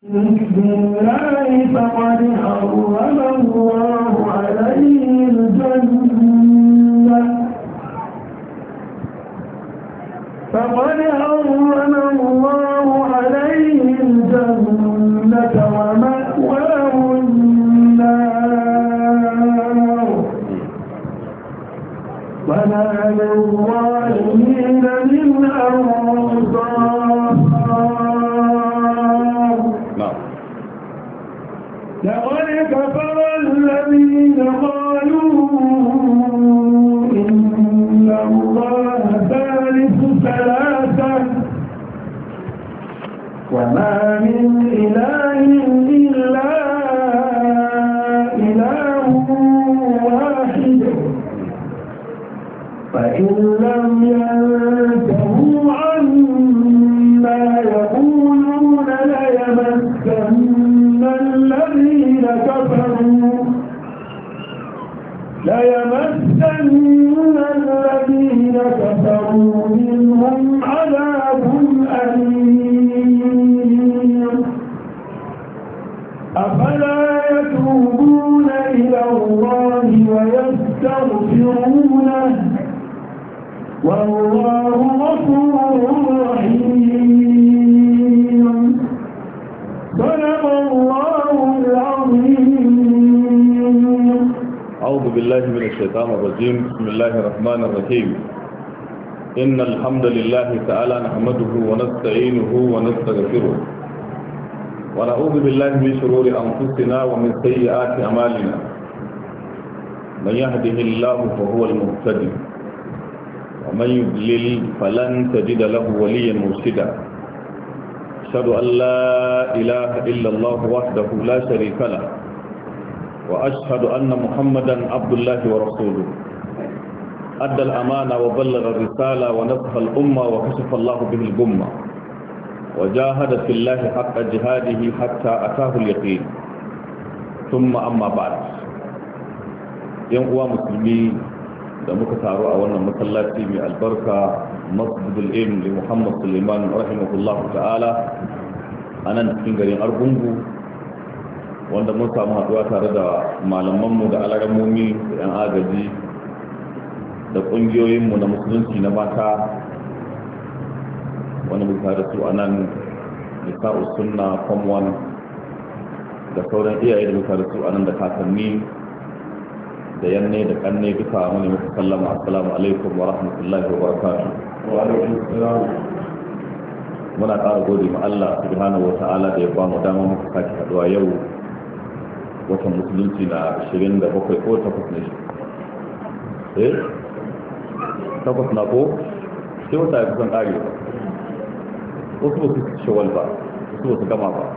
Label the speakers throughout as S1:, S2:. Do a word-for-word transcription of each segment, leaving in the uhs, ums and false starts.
S1: بسم الله فقد حرم الله عليه الجنة فقد حرم الله عليه الجنة ومأواه النار وما للظالمين من أنصار. لقد كفر الذين قالوا إن الله ثالث ثلاثة وما من إله إلا إله واحد فإن لم ينتهوا عما يقولون ليمسن الذين كفروا ليمسن الذين كفروا منهم عذاب أليم. أفلا يتوبون إلى الله ويستغفرونه والله غفور رحيم. صدق الله العظيم.
S2: أعوذ بالله من الشيطان الرجيم. بسم الله الرحمن الرحيم. إن الحمد لله تعالى نحمده ونستعينه ونستغفره ونعوذ بالله من شرور أنفسنا ومن سيئات أعمالنا. من يهده الله فهو المهتدي ومن يضلل فلن تجد له وليا مرشدا. أشهد أن لا إله إلا الله وحده لا شريك له وأشهد أن محمدا عبد الله ورسوله أدى الأمانة وبلغ الرسالة ونصح الأمة وكشف الله به الغمة وجاهد في الله حق جهاده حتى أتاه اليقين. ثم أما بعد. yan uwa musulmi da muka taru a wannan masallaci mai albarka masjidul ilm li Muhammad Suleiman rahimahullahu ta'ala a nan cikin garin Argungu, wanda mun samu haɗuwa tare da malamanmu da alaramomi da yan agaji da ƙungiyoyinmu na musulunci na mata wanda muka tare su a nan nisa'u sunna form one da sauran iyaye da muka tare su a nan da kakanni da yanne da kanne duka wani muka sallama assalamu alaikum wa rahmatullahi wa barakatuh. Wa alaikum assalam. Muna ƙara gode ma Allah subhanahu wa ta'ala da ya ba mu dama muka sake haɗuwa yau watan musulunci na ashirin da bakwai ko takwas ne shi eh takwas na ko sai wata ya kusan ƙare ba, wasu ba su shawal ba, wasu ba su gama ba,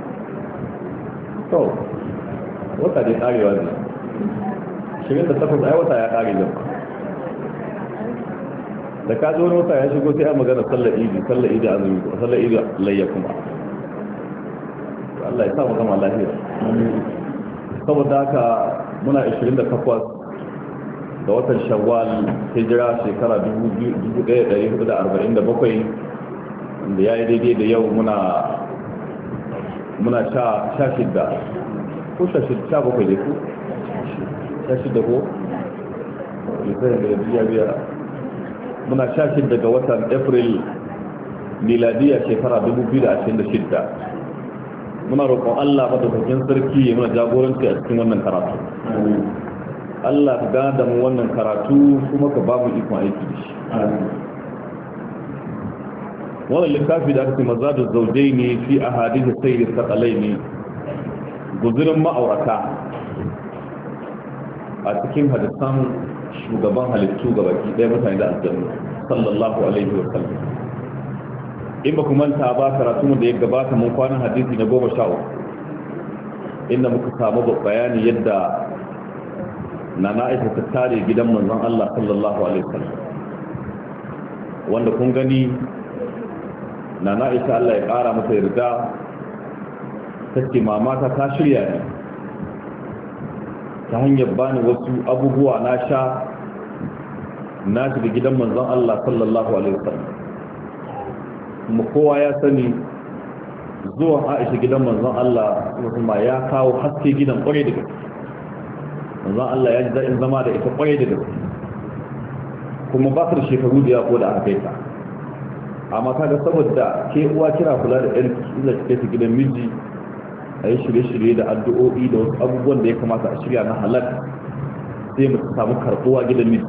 S2: to wata dai ƙarewa ne ashirin da takwas ai wata ya ƙare da da ka zo wani wata ya shigo sai a magana sallar idi sallar idi azumi ko sallar idi layya kuma Allah ya sa mu gama lafiya. Saboda haka muna ashirin da takwas ga watan Shawwal hijira shekara dubu ɗaya da ɗari hudu da arba'in da bakwai, wanda ya yi daidai da yau muna muna sha sha shidda ko sha shidda sha bakwai ne ko sha shidda ko lisanin da biya biya muna sha shidda ga watan April miladiya shekara dubu biyu da ashirin da shidda. Muna roƙon Allah madaukakin sarki ya muna jagoranci a cikin wannan karatu. Allah ka gane da mu wannan karatu kuma ka ba mu ikon aiki da shi. Wannan littafi da aka ce mazadu zawjaini fi ahadith sayyid saqalaini, guzurin ma'aurata a cikin hadisan shugaban halittu gabaki ɗaya mutane da aljanna sallallahu alaihi wa sallam. In ba ku manta ba karatu da ya gabata mun kwanan hadisi na goma sha uku inda muka samu bayani yadda nana Aisha ta tare gidan manzon Allah sallallahu alaihi wasallam, wanda kun gani nana Aisha Allah ya kara mata yarda take mamata ta shirya ne ta hanyar bani wasu abubuwa na sha na shiga gidan manzon Allah sallallahu alaihi wasallam. Kuma kowa ya sani zuwan Aisha gidan manzon Allah kuma ya kawo haske gidan kwarai da gaske manzon Allah ya ji daɗin zama da ita kwarai da gaske kuma ba su da shekaru da ya ko da aka kai ta amma kaga saboda ke uwa kira kula da ɗan inda kike ta gidan miji a yi shirye-shirye da addu'o'i da wasu abubuwan da ya kamata a shirya na halal sai mu samu karɓuwa gidan miji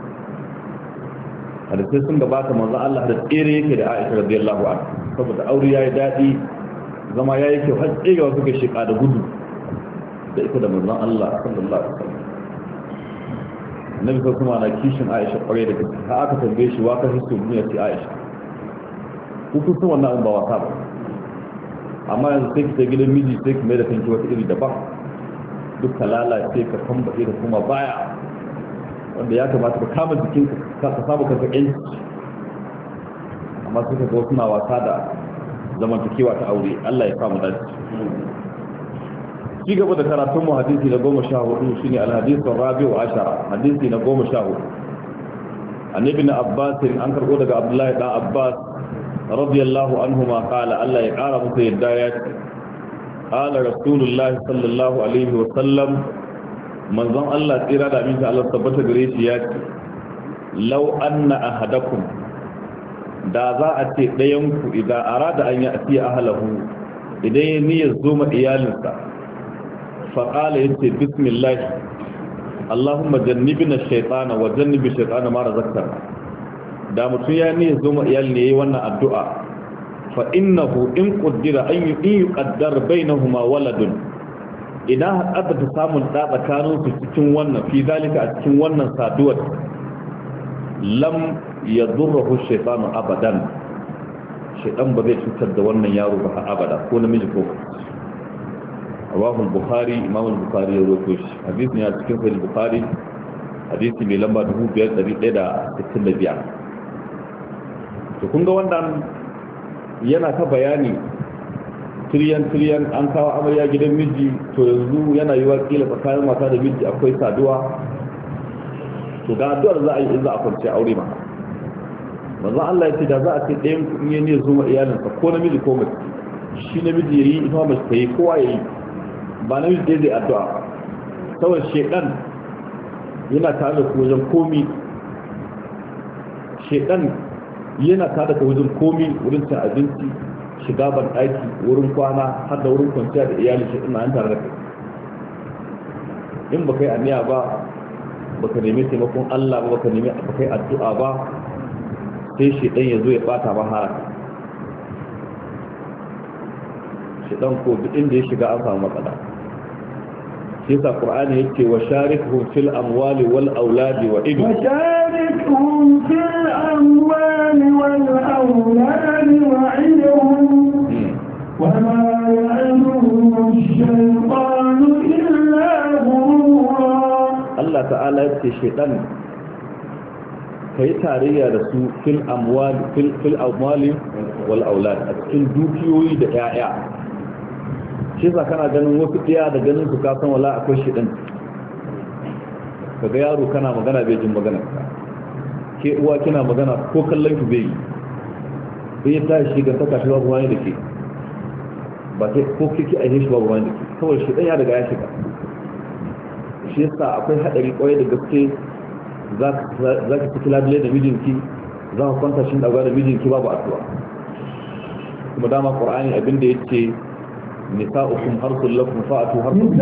S2: da sai sun gabata manzon Allah da tsere yake da Aisha radiyallahu anha saboda aure yayi daɗi zama yayi kyau har tsere wasu ga shika da gudu da ita da manzon Allah sallallahu alaihi wasallam Nabi sallallahu alaihi wasallam na kishin Aisha kware da gaske har aka tambaye shi wa ka hisso duniya ce Aisha ku kun san wannan ba wasa ba amma yanzu sai ki ta gidan miji sai ki mai da kanki wata iri daban duk ka lalace ka kambace da kuma baya wanda ya kamata ka kama jikin ka ka samu kanka yanci amma suka ga wasu na wasa da zamantakewa ta aure Allah ya samu dace ci gaba da karatun mu hadisi na goma sha hudu shine al-hadith ar-rabi wa ashara hadisi na goma sha hudu an ibn Abbas an karbo daga Abdullahi dan Abbas radiyallahu anhuma qala Allah ya kara musu yadda ya qala rasulullahi sallallahu alaihi wa sallam manzon Allah tsira da aminci Allah tabbata gare shi ya ce law anna ahadakum da za a ce dayan ku idan arada an ya ati ahlahu idan ya niyyar zo ma iyalinsa fa qala yace bismillah Allahumma jannibna ash-shaytana wa jannibi ash-shaytana ma razaqtana da mutum ya niyyar zo ma iyalin yayi wannan addu'a fa innahu in qaddara an yuqaddar bainahuma waladun idan haɗa ta samun ɗa tsakanin su cikin wannan fi zalika a cikin wannan saduwar lam ya durrahu shaitanu abadan shaitan ba zai cutar da wannan yaro ba abada ko namiji ko rawahul bukhari imam al-bukhari ya rawaito shi hadisi ne a cikin sahih bukhari hadisi mai lamba dubu biyar da ɗari ɗaya da sittin da biyar to kun ga wannan yana ta bayani tiriyan-tiriyan an kawo amarya gidan miji to yanzu yana yi wakila tsakanin mata da miji akwai saduwa to ga addu'ar za a yi in za a kwanci aure ma manzon Allah ya ce da za a ce ɗayan kuɗi ne zuwa iyalinsa ko namiji ko mace shi namiji ya yi ita mace ta yi kowa ya yi ba namiji ɗaya zai addu'a saboda shedan yana tare da ku wajen komi shedan yana tare da ku wajen komi wurin cin abinci shiga ban ɗaki wurin kwana har da wurin kwanciya da iyali shi ina an tare da kai in ba kai aniya ba ba ka nemi taimakon Allah ba ba ka nemi ba kai addu'a ba sai shi ɗan ya zo ya ɓata ba haraka shi ɗan ko duk inda ya shiga an samu matsala shi yasa Qur'ani yake wa sharikhum fil amwali wal auladi wa idu
S1: wa sharikhum fil amwali wal auladi wa idu وما يعلمهم الشيطان إلا غرورا الله تعالى يبكي الشيطان كي تاريا رسول في الأموال في, في الأموال والأولاد أتكين دوكيوي دعايا شيسا كان ganin wasu ɗaya da ganin su kasan wala akwai shiɗan kaga yaro kana magana bai jin magana ke uwa kina magana ko kallon ki bai yi bai ta shi ga saka shi babu wani da ke ba sai ko kike a shi babu wani dake kawai shi dan ya daga ya shiga shi yasa akwai hadari kwarai da gaske zaka zaka fiti labile da mijinki za ka kwanta shi daga da mijinki babu addu'a kuma dama Qur'ani abinda yace nisa'ukum harsul lakum fa'atu harsul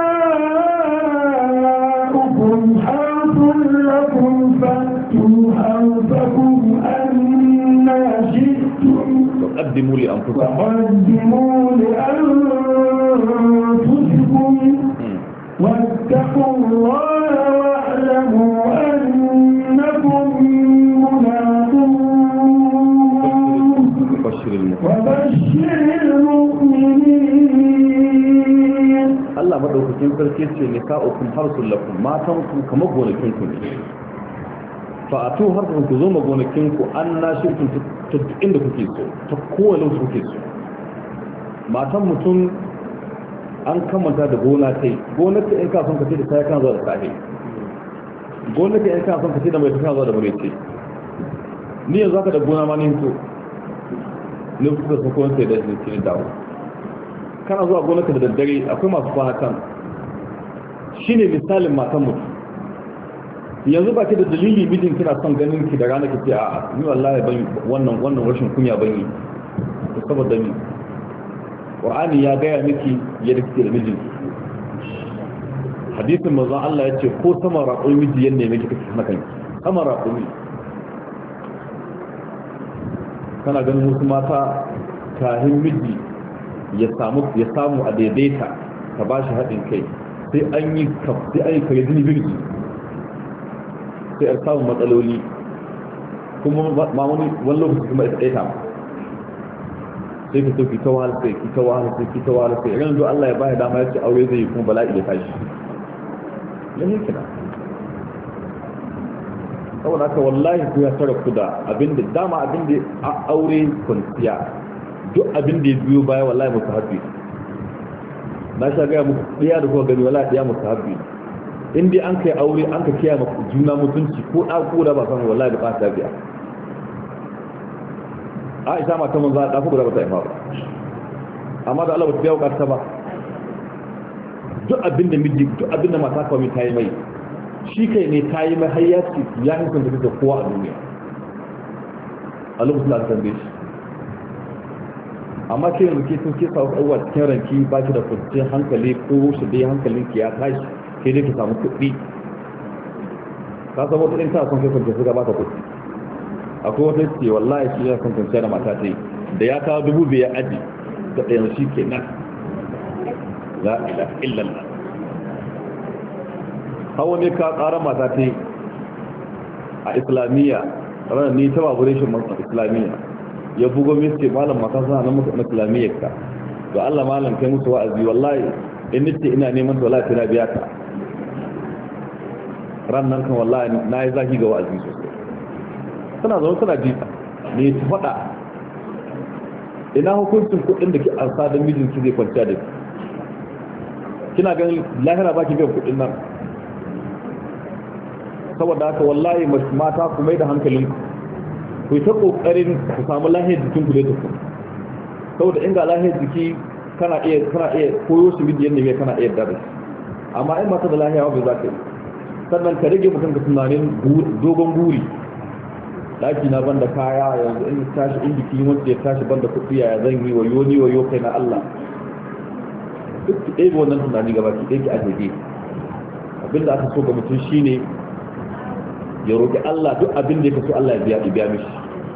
S1: nisa'ukum harsul lakum fa'tu harsakum anna shi'tum
S2: وقدموا لأنفسكم
S1: وقدموا لأنفسكم واتقوا الله واعلموا أنكم ملاقوه وبشر المؤمنين الله مدوكين sarki ce nisa'ukum harsul lakum matanku kamar gonakinku ne fa'atu harsun ku zo ma gonakinku an na shirkin ta inda kuke so ta kowane wasu kuke so matan mutum an kamanta da gona ta yi gonaka in kason ka ce da ta kan zuwa da sahi gonaka in kason ka ce da mai ta kan zuwa da mai ce ni yanzu haka da gona ma ni so ne kuka so kowane sai da shi ne dawo kana zuwa gonarka da daddare akwai masu kwana kan shine misalin matan mutum yanzu ba ki da dalili mijin kina son ganin ki da rana ki ce a'a ni wallahi ban wannan wannan rashin kunya ban yi to saboda ni Qur'ani ya gaya miki yadda kike da mijin hadisin manzon Allah ya ce ko sama raƙon miji yanne miki kake sana kanki sama raƙon kana ganin wasu mata kahin miji ya samu ya samu a daidaita ka bashi haɗin kai sai an yi sai an yi kare jini birgi sai a samun matsaloli kuma ma wani wani lokaci kuma ita ɗaya ma sai ka sauki ta wahala sai ki ta wahala sai ki ta wahala sai irin zo Allah ya baya dama ya ce aure zai yi kuma bala'i ya tashi yana kina saboda haka wallahi ku ya tara ku da abinda dama abinda aure kwanciya duk abinda ya biyo baya wallahi musu haɗi na sha gaya muku ɗaya da kuma gani wallahi ɗaya musu haɗi in dai an kai aure an ka kiyaye maka juna mutunci ko da ko da ba san wallahi ba ta biya Aisha mata mun za ta ku da ba ta yi ba amma da Allah ba ta biya ka ba duk abinda miji duk abinda mata kawai ta yi mai shi kai ne ta yi mai hayyaci ya hinkanta da kowa a duniya a lokacin da aka tambaye shi amma ke yanzu ke sun ke sa wasu cikin ranki ba ki da kwanciyar hankali ko shi dai hankalinki ya tashi sai dai ki samu kuɗi ka san wata ɗin ta son kai kwanciyar suka ba ta kuɗi akwai wata ce wallahi shi ya son kwanciyar da mata ta yi da ya kawo dubu biyar aji da ɗayan shi ke nan la ilaha illallah hawa ne ka ƙara mata ta yi a islamiyya ranar ni ta babu rashin masu islamiyya ya bugo mai ce malam mata suna nan musu na islamiyyar ka ga Allah malam kai musu wa'azi wallahi in nace ina neman ta wallahi tana biya ta ran nan kan wallahi na yi zaki ga wa'azi sosai tana zaune tana jita ne ta faɗa ina hukuncin kuɗin da ke ansa don mijinki zai kwanciya da kina ganin lahira ba ki biyan kuɗin nan saboda haka wallahi mata ku mai da hankalin ku ta kokarin ku samu lahiyar jikin ku da tafi saboda in ga lahiyar jiki kana iya kana iya koyo shi bidiyon ne kana iya dare amma in mata da lahiya ba za ka yi sannan ka rage mutum ka tunanin dogon guri daki na banda kaya yanzu in tashi in jiki wanda ya tashi banda kuɗi ya zan yi wayo ni wayo kai na Allah duk ki ɗaya wannan tunani gaba ki ɗaya ki ajiye abinda aka so ga mutum shine ya roƙi Allah duk abin da ya kaso Allah ya biya biya mishi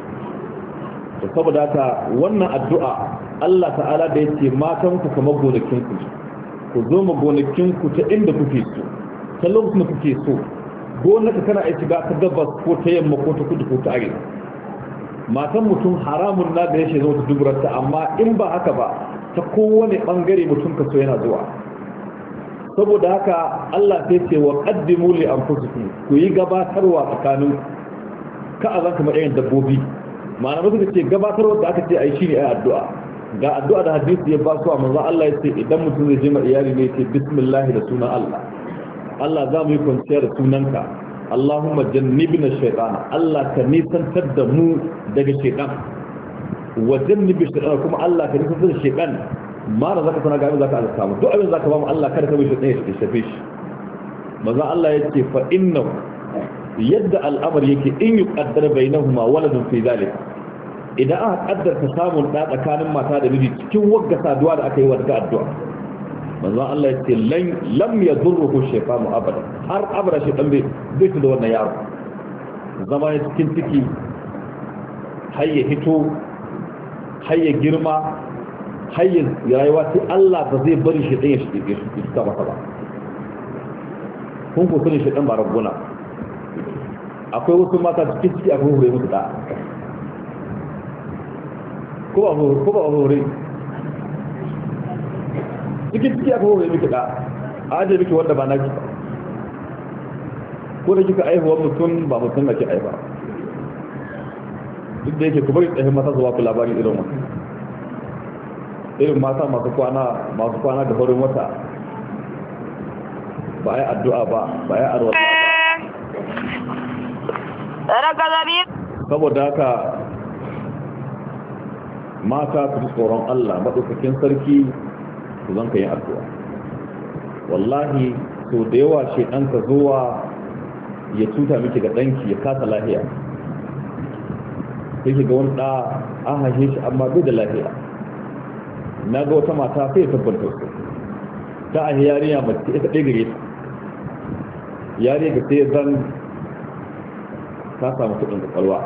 S1: to saboda haka wannan addu'a Allah ta'ala da yace matan ku kamar gonakin ku ku zo mu gonakin ku ta inda kuke so ta lokacin da kuke so gonaka kana iya shiga ta gabas ko ta yamma ko ta kudu ko ta arewa matan mutum haramun na da yake zo ta duburarta amma in ba haka ba ta kowane bangare mutum ka so yana zuwa saboda haka Allah sai ce wa qaddimu li anfusikum ku yi gabatarwa tsakanin ka azan kamar ɗayan dabbobi ma'ana ba suka ce gabatarwa da aka ce ai shine ai addu'a ga addu'a da hadisi ya ba su a manzo Allah ya ce idan mutum zai je ma iyali ne ce bismillah da sunan Allah Allah za mu yi kwanciya da sunanka Allahumma jannibna shaytana Allah ka nisantar da mu daga shaytan wa jannibi shaytana kuma Allah ka nisantar da shaytan ma da zaka sana gami zaka azurta mu duk abin zaka ba mu Allah kada ka mishi tsaye ya shafe shi maza Allah ya ce fa innahu yadda al'amar yake in yuqaddar bainahuma waladun fi zalik idan aka kaddarta samun da tsakanin mata da miji cikin wagga saduwa da aka yi wa addu'a maza Allah ya ce lan lam yadurruhu shaytanu abada har abada shaytan bai bai da wannan yaro zama ya cikin ciki har ya hito har ya girma hayyin rayuwa sai Allah ba zai bari shi ɗaya shi ɗaya shi ta masa ba kun ko sani shi ɗan ba rabbuna akwai wasu mata cikin ciki akwai hure musu da ko ba ko ba hure cikin ciki akwai hure musu da a aje miki wanda ba na ki ko da kika aihuwar mutum ba mutum na ki aiba duk da yake ku bari tsaye mata zuwa ku labari irin wannan irin mata masu kwana masu kwana da horin wata ba a yi addu'a ba ba a yi arwata ba saboda haka mata su ji tsoron Allah maɗaukakin sarki ku zan ka yin addu'a wallahi so da yawa shedan ka zuwa ya tuta miki ga danki ya kasa lafiya sai ga wani da an haife shi amma bai da lafiya na ga wata mata sai ya tabbata su ta a yariya mace ita ɗaya gare ta yariya ga sai zan ta samu kuɗin da kwalwa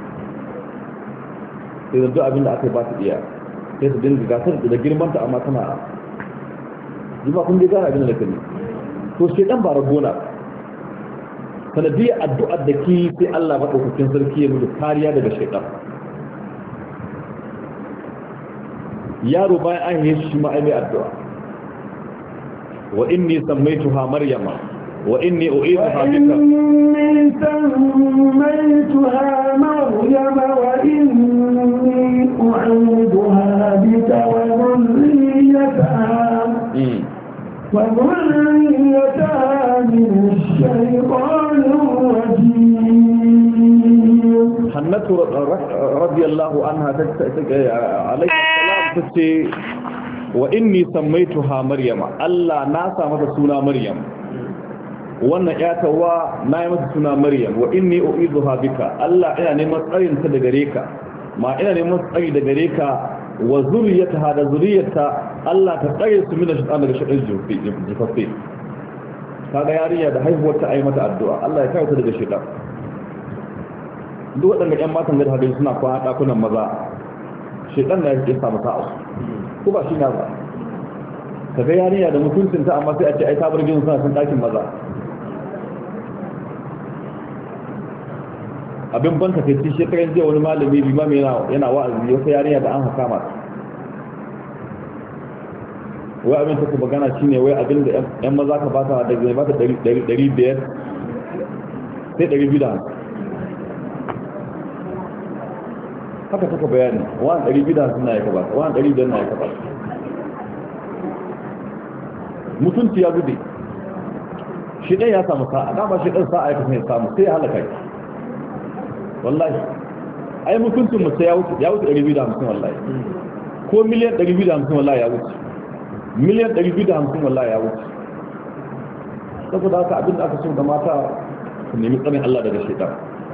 S1: sai zanzu abinda aka yi ba su iya sai su dinga gasar da girmanta amma tana jima kun ji gane abinda da kani to shi ɗan ba ragona sanadiyar addu'ar da ki sai Allah maɗaukakin sarki ya mutu kariya daga shaitan yaro bayan an yi shi ma'ai mai addu'a wa inni sammaituha maryama wa inni u'iduha bika
S3: inni sammaituha maryama wa inni u'iduha bika wa dhurriyyataha wa dhurriyyataha min ash-shaytanir rajim.
S1: Hannatu radiyallahu anha alayhi tace wa inni sammaituha maryama Allah na sa mata suna maryam wannan yatawa na yi mata suna maryam wa inni u'iduha bika Allah ina neman tsarin ta daga gare ka ma ina neman tsari daga gare ka wa zuriyataha da zuriyata Allah ta tsare su min shaytan daga shaytan jifaffe kaga yarinya da haihuwar ta ayi mata addu'a Allah ya kare ta daga shaytan duk waɗanda ƴan matan gari hadin suna kwana ɗakunan maza shaitan na yake samu sa'a ko ba shi na ba ka ga yarinya da mutuncinta amma sai a ce ai ta bar gidan suna sun ɗakin maza abin banka kai ci shekaran jiya wani malami limami yana wa'azi wata yarinya da an haka mata wai abin ta ku magana shine wai abin da ƴan maza ka bata da zai bata ɗari biyar sai ɗari biyu da hamsin haka taka bayani wani ɗari biyu da hamsin na ya kaba wani ɗari biyar na ya kaba mutunci ya gude shi ɗan ya samu sa'a dama shi ɗan sa'a ya kasance ya samu sai ya halaka shi wallahi ai mutuncin mutu ya wuce ɗari biyu da hamsin wallahi ko miliyan ɗari biyu da hamsin wallahi ya wuce miliyan ɗari biyu da hamsin wallahi ya wuce saboda haka abinda aka so ga mata su nemi tsarin Allah daga shaitan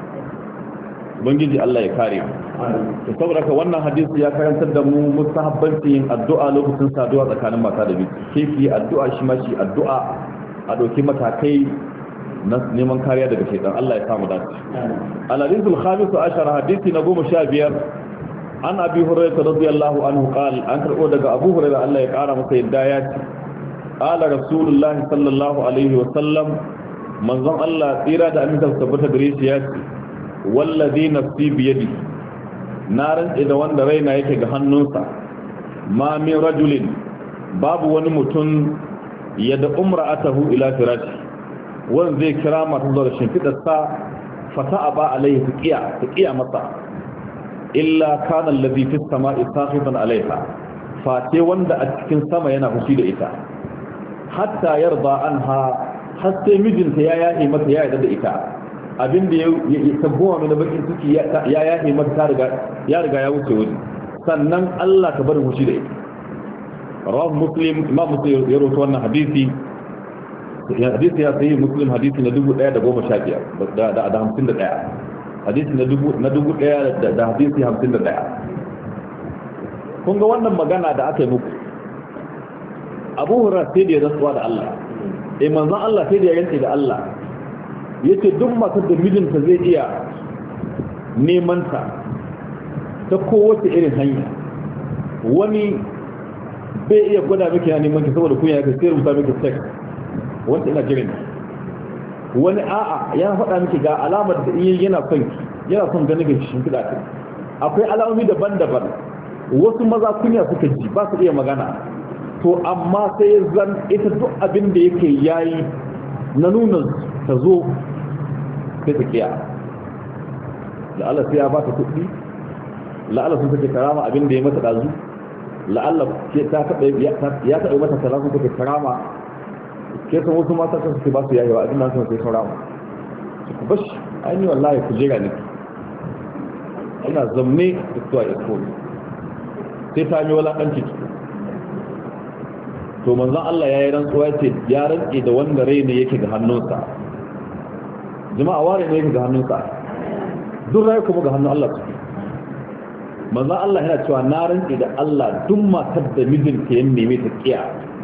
S1: ubangiji Allah ya kare mu to saboda ka wannan hadisi ya karantar da mu mustahabbanci yin addu'a lokacin saduwa tsakanin mata da miji ke ki addu'a shi ma shi addu'a a dauki matakai na neman kariya daga shaitan Allah ya samu dace al-hadithul khamis ashara hadisi na goma sha biyar an abi hurairah radiyallahu anhu qala an karbo daga abu hurairah Allah ya kara masa yadda ya ce qala rasulullah sallallahu alaihi wa sallam manzon Allah tsira da aminta tabbata gare shi ya ce wallazi nafsi biyadi na rantsi da wanda raina yake ga hannunsa ma min rajulin babu wani mutum yadda umra'atahu ila firashi wanda zai kira mata zuwa shimfidarsa fata aba alaihi taqiya taqiya masa illa kana allazi fis sama'i sakhifan alaiha fate wanda a cikin sama yana fushi da ita hatta yarda anha har sai mijinta ya yahi mata ya yarda da ita abinda ya tabbuwa mai bakin suke ya yahe mata ya riga ya wuce wani sannan Allah ka bari hushi da ita rawahu muslim imam muslim ya rawaito wannan hadisi hadisi ya sayi muslim hadisi na dubu ɗaya da goma sha biyar da hamsin da ɗaya hadisi na dubu ɗaya da hadisi hamsin da ɗaya kun ga wannan magana da aka yi muku abu hurra sai da ya rasuwa da Allah eh manzon Allah sai da ya rantsi da Allah yace duk matar da mijinta zai iya neman ta ta kowace irin hanya wani bai iya gwada miki na neman ki saboda kunya ka sai rubuta miki text wanda ina jirin wani a'a ya faɗa miki ga alamar da iya yana son ki yana son ganin ki shin fida ta akwai alamomi daban-daban wasu maza kunya suka ji ba su iya magana to amma sai zan ita duk abin da yake yayi na nuna ta zo sai ta kiya la'alla sai ya ba ta kuɗi la'alla sun take karama abin da ya mata ɗazu la'alla ta ya taɓa mata kaza sun take karama ke san wasu mata kan suke ba su yayewa abin nan sun sai karama su bash ainihi wallahi ku jira ne ina zamne da tuwa isko sai ta mi walaƙanci to manzon Allah ya yi rantsuwa ya ce ya rantsi da wanda rai ne yake ga hannunsa jama'a ware ne yake ga hannunsa duk rai kuma ga hannun Allah suke manzon Allah yana cewa na rantsi da Allah duk matar da mijinta ya neme ta kiya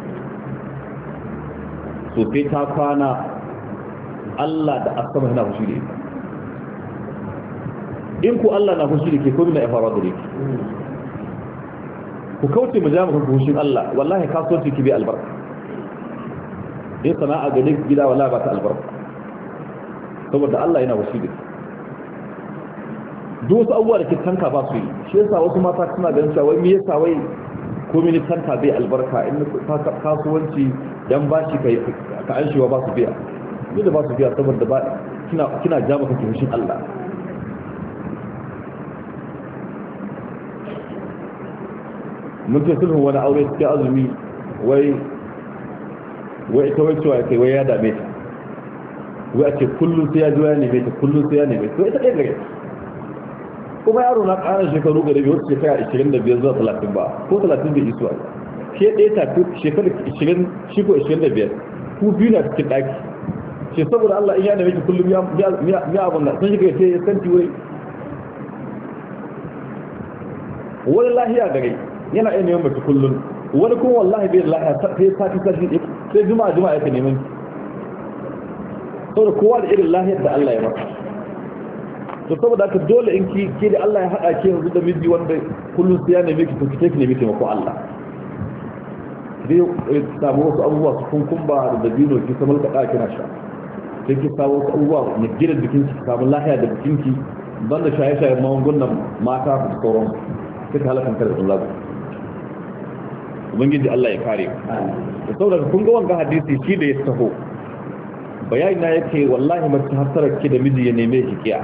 S1: so sai ta kwana Allah da asama yana fushi da ita in ku Allah na fushi da ke ko mina ya faru da ke ku kauce mu jami'in fushin Allah wallahi kasuwanci ki bai albarka in sana'a ga gida wallahi ba ta albarka saboda Allah yana fushi da duk wasu abubuwa da ke tanka ba su yi shi yasa wasu mata suna ganin cewa wai me yasa wai ko mini tanka bai albarka in kasuwanci dan bashi kai ka anshiwa ba su biya ni da ba su biya saboda ba kina kina ja maka fushin Allah mun ce sulhun wani aure cikin azumi wai wai ita wai cewa kai wai ya dame ta wai a ce kullum sai ya ji ya neme ta kullum sai ya neme ta ita ɗaya gare kuma yaro na ƙarar shekaru ga rabi wasu shekara ashirin da biyar zuwa talatin ba ko talatin bai isuwa ke ɗaya ta fi shekara ashirin shi ko ashirin da biyar ku biyu na cikin ɗaki ce saboda Allah in ya neme ki kullum ya abin da sun shiga ya santi wai wani lahiya gare yana iya neman mace kullum wani kuma wallahi bai lahiya sai sati sati sai juma'a juma'a yake neman saboda kowa da irin lahiyar da Allah ya masa to saboda haka dole in ki ke da Allah ya haɗa ki yanzu da miji wanda kullum sai ya neme ki to ki take nemi taimako Allah dai samu wasu abubuwa su kunkumba da dabino ki samal kaɗa kina sha sai ki samu wasu abubuwa na gidan jikin ki samu lahiya da jikin ki don da shaye-shaye magungunan mata da sauran suka halakan kar da Allah ubangiji Allah ya kare da saboda kun ga wanga hadisi shi da ya taho bayani na yake wallahi mace hasara ki da miji ya neme ki kiya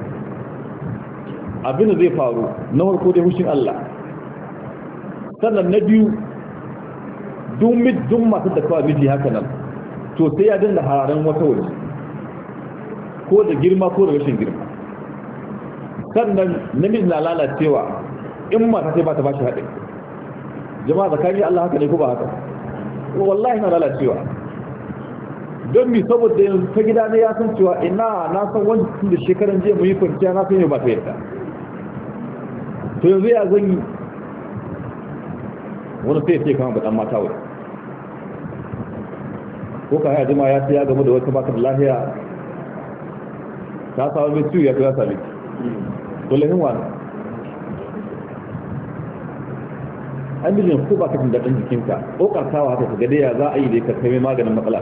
S1: abin da zai faru na farko dai hushin Allah sannan na biyu dun masu da kawai miji haka nan to sai ya dinga hararen wata waje ko da girma ko da rashin girma sannan namiji na lalacewa in mata sai ba ta bashi haɗin jama'a zakari Allah haka ne ko ba haka wallahi na lalacewa don mi saboda yanzu ta gida ne ya san cewa ina na san wani da shekaran jiya mu yi kwanciya na san yau ba ta yarda to yanzu ya zan yi wani sai ya ce kama baɗan mata wai ko ka haya jima ya ce ya gama da wata baka da lahiya ta samu mai ciwo ya ta ya sami to lahin wani an bijin ko ba ka jin daɗin jikinka ƙoƙartawa haka ka gade ya za a yi da ka kai maganin matsala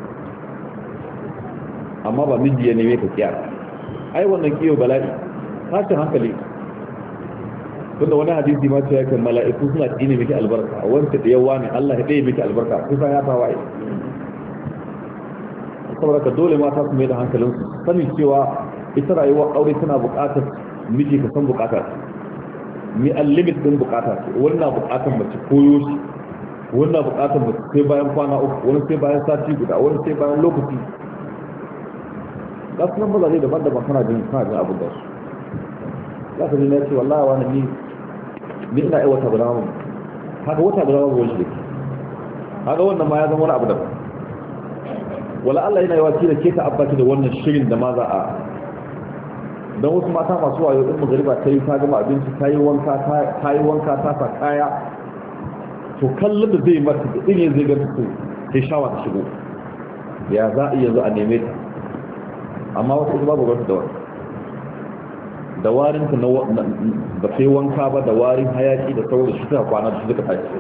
S1: amma ba miji ya neme ka kiyar ai wannan kiyo bala'i tashin hankali tunda wani hadisi ma cewa kan mala'iku suna tsine miki albarka wanda da yawa ne Allah ya dai miki albarka kusa ya tawaye saboda ka dole mata su mai da hankalin su sani cewa ita rayuwar aure tana buƙatar miji ka san buƙatar mi al-limit din buƙata ce wannan buƙatar mace koyo shi wannan buƙatar mace sai bayan kwana uku wani sai bayan sati guda wani sai bayan lokaci gasu nan mazaje daban-daban kana jin kana jin abin da su za ka ji na ce wallahi wani ni ni ina yi wata guda mun haka wata guda mun wani shi da ke haka wannan ma ya zama wani abu daban wala Allah yana yi wa da ke ta abbaki da wannan shirin da ma za a don wasu mata masu wayo din magariba ta yi ta gama abinci ta yi wanka ta yi wanka ta sa kaya to kallon da zai mata da irin zai ga su sai shawa ta shigo ya za a iya zo a neme ta amma wasu babu gwamnati da wani da warinta na ba sai wanka ba da warin hayaki da sauran shi ta kwana da shi suka tashi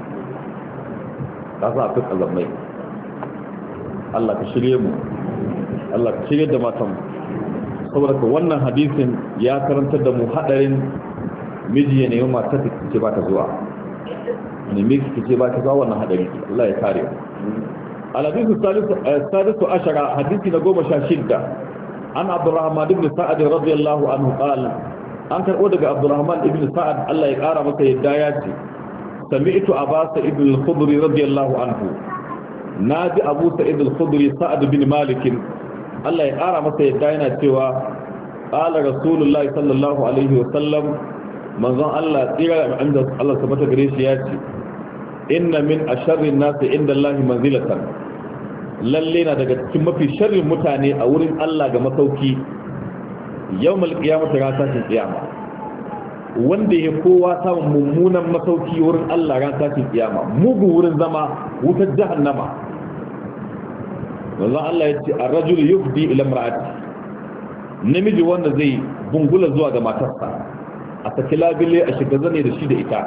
S1: ta sa a fi kalamai Allah ka shirye mu Allah ka shirye da matan saboda ka wannan hadisin ya karantar da mu hadarin miji ya nemi mata ta ce ba ta zuwa ne miki ce ba ta zuwa wannan hadari Allah ya kare mu الحديث السادس عشر حديث نقوم شاشدة عن عبد الرحمن بن سعد رضي الله عنه قال أنكر أودك عبد الرحمن بن سعد الله يقارى مكة الداياتي سمعت أبا سعيد الخضري رضي الله عنه نادي أبو سعيد الخضري سعد بن مالك الله يقارى مكة الداياتي قال رسول الله صلى الله عليه وسلم من ظن الله تيغا عند الله سبحانه قريش ياتي
S2: inna min asharrin nasi inda Allah manzilatan lalle na daga cikin mafi sharrin mutane a wurin Allah ga masauki yawmal qiyamati ran tashin kiyama wanda ya kowa samun mummunan masauki wurin Allah ran tashin kiyama mugu wurin zama wutar jahannama wallan Allah yace ar-rajulu yufdi ila imra'ati namiji wanda zai bungula zuwa ga matarsa a saki labile a shiga zane da shi da ita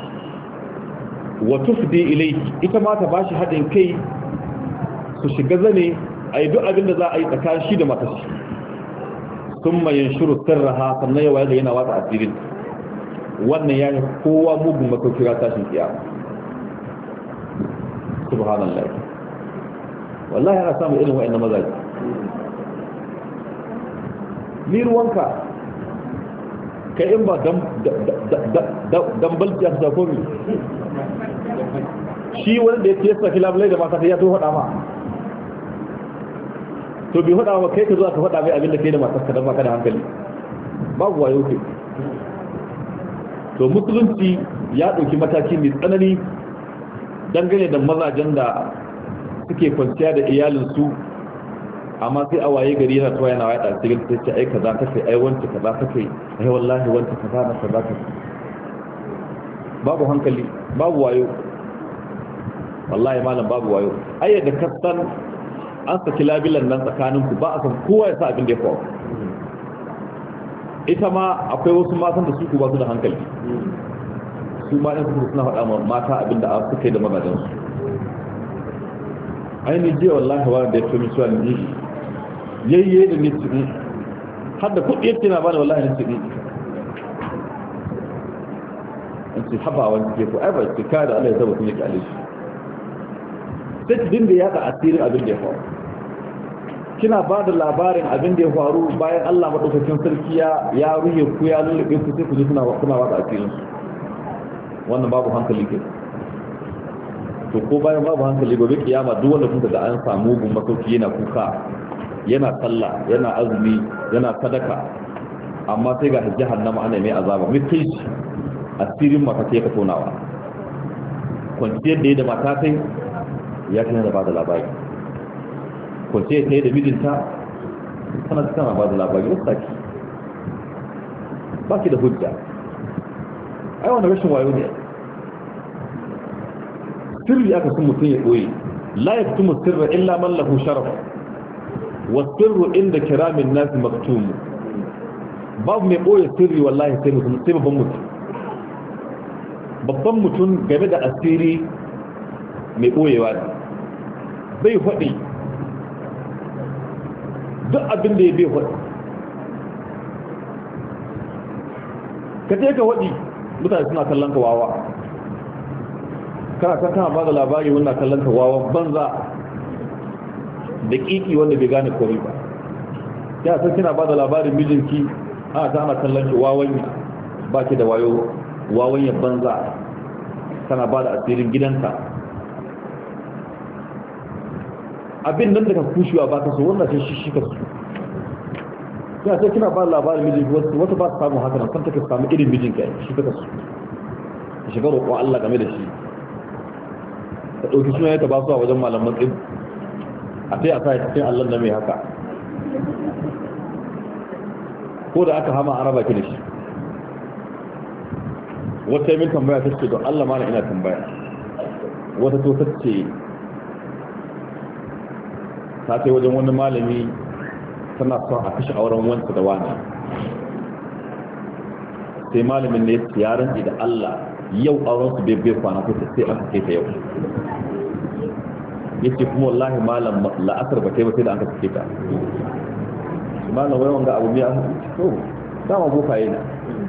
S2: wa tufdi ilayhi ita ma ta bashi hadin kai su shiga zane ayi duk abin da za a yi tsakanin shi da matarsa thumma yanshuru sirraha sannan ya waye yana wata asirin wannan yayin kowa mugun masauki ra tashin kiyama subhanallah wallahi ana samu irin wa'annan mazaji ni ruwanka kai in ba dambalci a ta komi shi wanda ya tesa kilabulai da mata ya to haɗa ma to bi haɗa ma kai ka zuwa ka haɗa mai abinda kai da matarka don baka da hankali babu wayo ke to musulunci ya ɗauki mataki mai tsanani dangane da mazajen da suke kwanciya da iyalinsu amma sai a waye gari yana tuwa yana waɗa cikin ta ce ai kaza kake ai wance kaza kake ai wallahi wance kaza na kaza kake babu hankali babu wayo wallahi malam babu wayo ai yadda ka san an saki labilan nan tsakaninku ba a san kowa ya sa abin da ya faru ita ma akwai wasu matan da su ku ba su da hankali su ma ɗan su suna faɗa ma mata abin da suka yi da magajansu ainihin jiya wallahi wani da ya fi misuwa ne yayye da ne cikin har da kuɗi yake na bada wallahi ne cikin an ce haɓa wani ke ko ai ba ce kaya da Allah ya zaba sun yake alishi sai ki dinga yaɗa asirin abin da ya faru kina ba da labarin abin da ya faru bayan Allah maɗaukakin sarki ya ruhe ku ya lullube ku sai ku ji suna watsa asirinsu wannan babu hankali ke to ko bayan babu hankali gobe kiyama duk wanda kun da an samu gun masauki yana kuka yana sallah yana azumi yana sadaka amma sai ga jahannama ana mai azaba mai kai shi asirin mata sai ka tonawa kwanciyar da ya da mata sai ya kana da bada labari kwanciyar ta yi da mijinta tana tana bada labari wasu taki ba ki da hujja ai wani rashin wayo ne sirri aka sun mutum ya ɓoye la ya fito sirra illa man lahu sharaf wa sirru inda kiramin nasi maktumu babu mai ɓoye sirri wallahi sai mutum sai babban mutum babban mutum game da asiri mai ɓoyewa ne bai faɗi duk abin da ya bai faɗi ka ce ka faɗi mutane suna kallon ka wawa kana kan kana ba da labari wanda kallon ka wawa banza da kiki wanda bai gane komai ba ya san kina ba da labarin mijinki ana ta ana kallon ki wawan ba ki da wayo wawan ya banza kana ba da asirin gidanka abin nan da ka kushewa ba ka so wannan sai shi shi ka so ya sai kina ba da labarin mijinki wasu ba su samu haka nan kan take samu irin mijinka shi ka so ki shiga roƙon Allah game da shi ka ɗauki suna ya taba su a wajen malaman tsib a sai a sa ya cikin allon da mai haka ko da aka hama araba ki da shi wata yi min tambaya ta ce don Allah mana ina tambaya wata to ta ce ta ce wajen wani malami tana son a kashe auren wanta da wani sai malamin ne ya rantsi da Allah yau auren su bai bai kwana ko sai aka kai ta yau yace kuma wallahi malam la'asar ba kai ba sai da aka kai ta malam wai wanga abu biya to dama bokaye na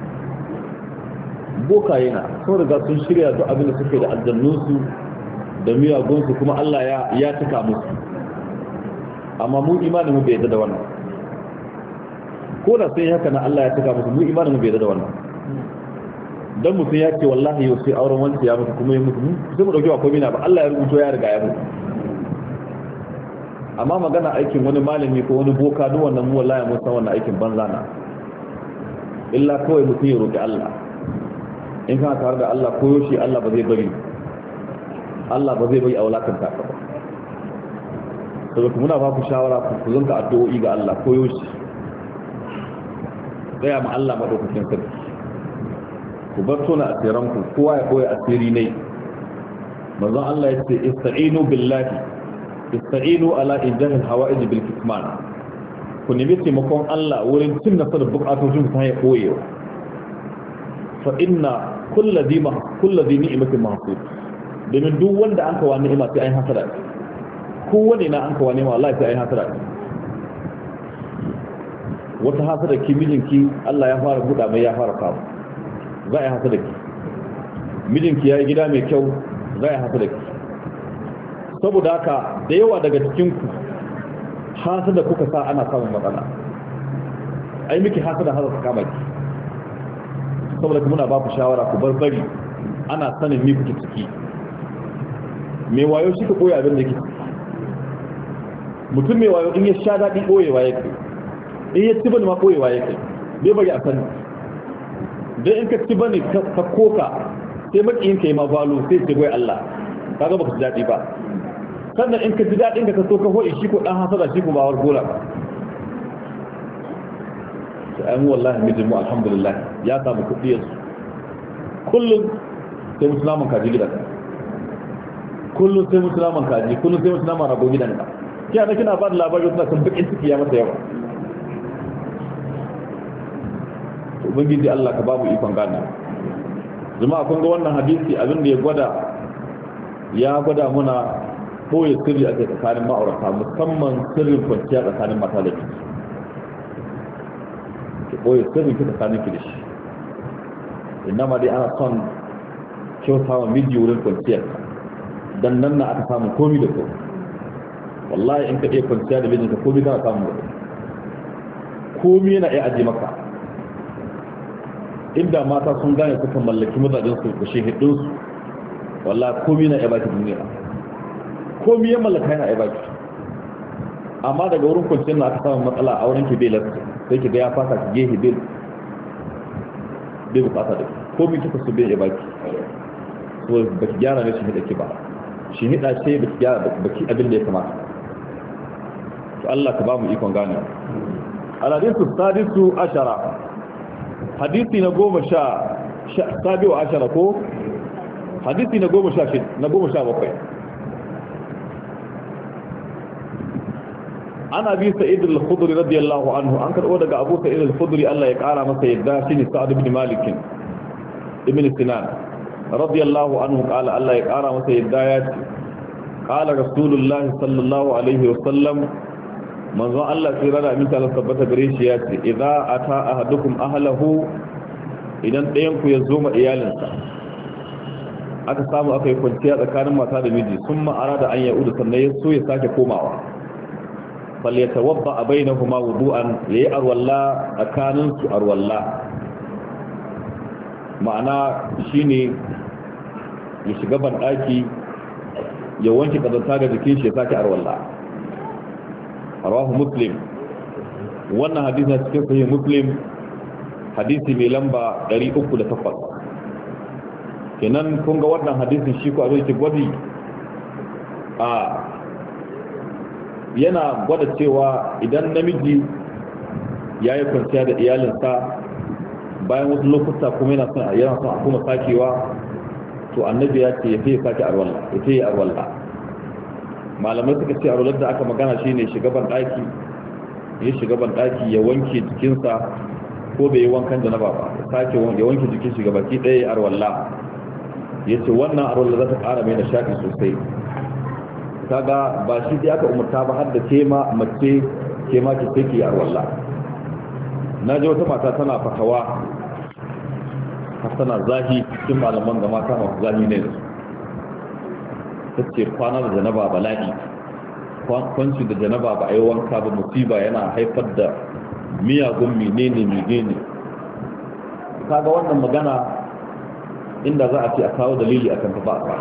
S2: bokaye na sun riga sun shirya duk abin da suke da aljannunsu da miyagunsu kuma Allah ya ya tuka musu amma mu imanin mu bai yadda da wannan ko da sai haka na Allah ya tuka musu mu imanin mu bai yadda da wannan dan mutum ya ce wallahi yau sai auren wanda ya mutu kuma ya mutu sai mu dauki wa komai na ba Allah ya rubuto ya riga ya mutu amma magana aikin wani malami ko wani boka duk wannan mu wallahi mun san wannan aikin banza na illa kawai mutum ya roki Allah in kana tare da Allah koyo shi Allah ba zai bari
S1: Allah ba zai bai a wulakanta ka ba saboda muna ba ku shawara ku zanka addu'o'i ga Allah ko yoshi gaya ma Allah madaukakin sarki ku bar tona asiranku kowa ya koya asiri ne manzon Allah ya ce ista'inu billahi ista'inu ala ijahil hawa'ij bil kitman ku nemi taimakon Allah wurin cin nasarar bukatocin ta ya koyewa fa inna kullu dhima kullu dhi ni'matin mahsud domin duk wanda an kawo ni'ima sai ai hasara ko wani na an kawo ni'ima wallahi sai ai hasara wata hasara ki mijinki Allah ya fara buɗa mai ya fara kawo za a hasara ki mijinki yayi gida mai kyau za a hasara ki saboda haka da yawa daga cikin ku hasada kuka sa ana samun matsala ai miki hasada har ka kama ki saboda kuma muna ba ku shawara ku bar bari ana sanin me kuke ciki me wayo shi ka koyi abin da yake mutum me wayo in ya sha dadi koyewa yake in ya ci bane ma koyewa yake bai bari a sani dan in ka ci bane ka koka sai makiyin ka yi ma balo sai ce goyi Allah kaga baka ji dadi ba sannan in ka ji dadin ka so ka hoyi shi ko dan hasada shi ko ba war gola ba sai mu wallahi mijin mu alhamdulillah ya samu kudi yanzu kullum sai musulman kaji gidan kullum sai musulman kaji kullum sai musulman rago gidan ka kiya da kina ba da labari suna kan bakin ciki ya masa yawa to ubangiji Allah ka babu ikon gane jama'a kun ga wannan hadisi abin da ya gwada ya gwada muna boye sirri a tsakanin ma'aurata musamman sirrin kwanciya tsakanin mata da miji ki boye sirrin ki tsakanin ki da shi innama dai ana son kyauta wa miji wurin kwanciyar dan nan na aka samu komi da komi wallahi in ka iya kwanciya da mijinka komi kana samu da komi yana iya aje maka inda mata sun gane suka mallaki mazajensu da shehidinsu wallahi komi na iya baki duniya komi ya mallaka yana iya baki amma daga wurin kwanciyar na aka samu matsala a wurin ki belar sai ki ga ya fasa ki gehe bil bai bukata da komi kika su bai iya baki so ba ki gyara ne shi hida ki ba shi hida ce ba ki gyara baki abin da ya kamata to Allah ka ba mu ikon gane al-hadithu sadisu ashara hadisi na goma sha sabi wa ashara ko hadisi na goma sha na goma sha bakwai ana bi sa'id al-khudri radiyallahu anhu an karbo daga abu sa'id al-khudri Allah ya kara masa yadda shine sa'ad ibn malik ibn sinan radiyallahu anhu qala Allah ya kara masa yadda ya ce qala rasulullahi sallallahu alaihi wa sallam manzo Allah sai rada min ta tabbata gare shi ya ce idza ata ahadukum ahlahu idan ɗayan ku ya zo ma iyalinsa aka samu aka yi kwanciya tsakanin mata da miji sun ma'ara da an ya'udu sannan ya so ya sake komawa falyatawadda bainahuma wudu'an yayi arwalla tsakanin su arwalla ma'ana shine ya shiga ban daki ya wanke kazanta ga jikin shi ya sake arwalla rawahu muslim wannan hadisi na cikin sahih muslim hadisi mai lamba ɗari uku da takwas kenan kun ga wannan hadisin shi ko abin ke gwadi a yana gwada cewa idan namiji ya yi kwanciya da iyalinsa bayan wasu lokuta kuma yana son yana son a kuma sakewa to annabi ya ce ya fiye sake arwalla ya fiye arwalla malamai suka ce arwallar da aka magana shine shigaban daki ya shigaban daki ya wanke jikinsa ko bai yi wankan janaba ba ya sake ya wanke jikin shi gabaki ɗaya arwalla ya ce wannan arwalla za ta ƙara mai nishaɗi sosai kaga ba shi dai aka umarta ba har da tema mace kema ki take arwalla na ji wata mata tana fatawa har tana zahi cikin malaman ga mata masu zahi ne da su ta ce kwana da janaba bala'i kwanci da janaba ba a yi wanka ba musiba yana haifar da miyagun menene menene kaga wannan magana inda za a ce a kawo dalili akan ta ba a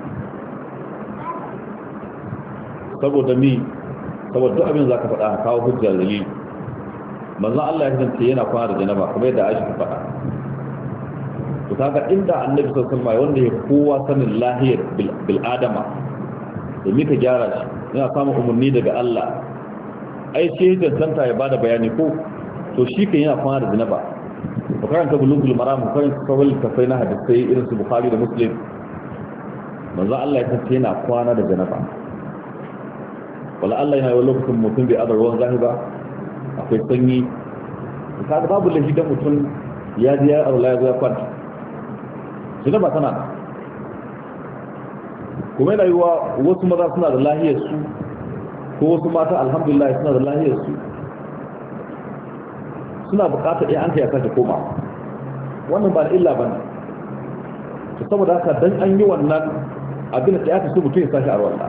S1: saboda mi saboda duk abin za ka faɗa a kawo hujjar dalili manzon Allah ya kasance yana kwana da janaba kuma yadda Aisha ta faɗa to kaga inda annabi sallallahu alaihi wasallam wanda ya kowa sanin lahiyar bil adama da mika gyara shi yana samun umarni daga Allah ai shi ya tantanta ya bada bayani ko to shi kan yana kwana da zinaba ba karanta bulugul maram ko karanta kawal kafai na hadisi irin su bukhari da muslim manzo Allah ya tace yana kwana da zinaba wala Allah yana yi lokacin mutum bai adar ruwan zahi ba akwai sanyi kaga babu lahi da mutum ya ji ya Allah ya zo ya kwanta zinaba tana kuma yana yi wa wasu maza suna da lahiyar su ko wasu mata alhamdulillah suna da lahiyar su suna bukatar ɗaya an kai a kashe koma wannan ba da illa ba ne to saboda haka dan an yi wannan abin da ya fi so mutum ya sashi a ruwan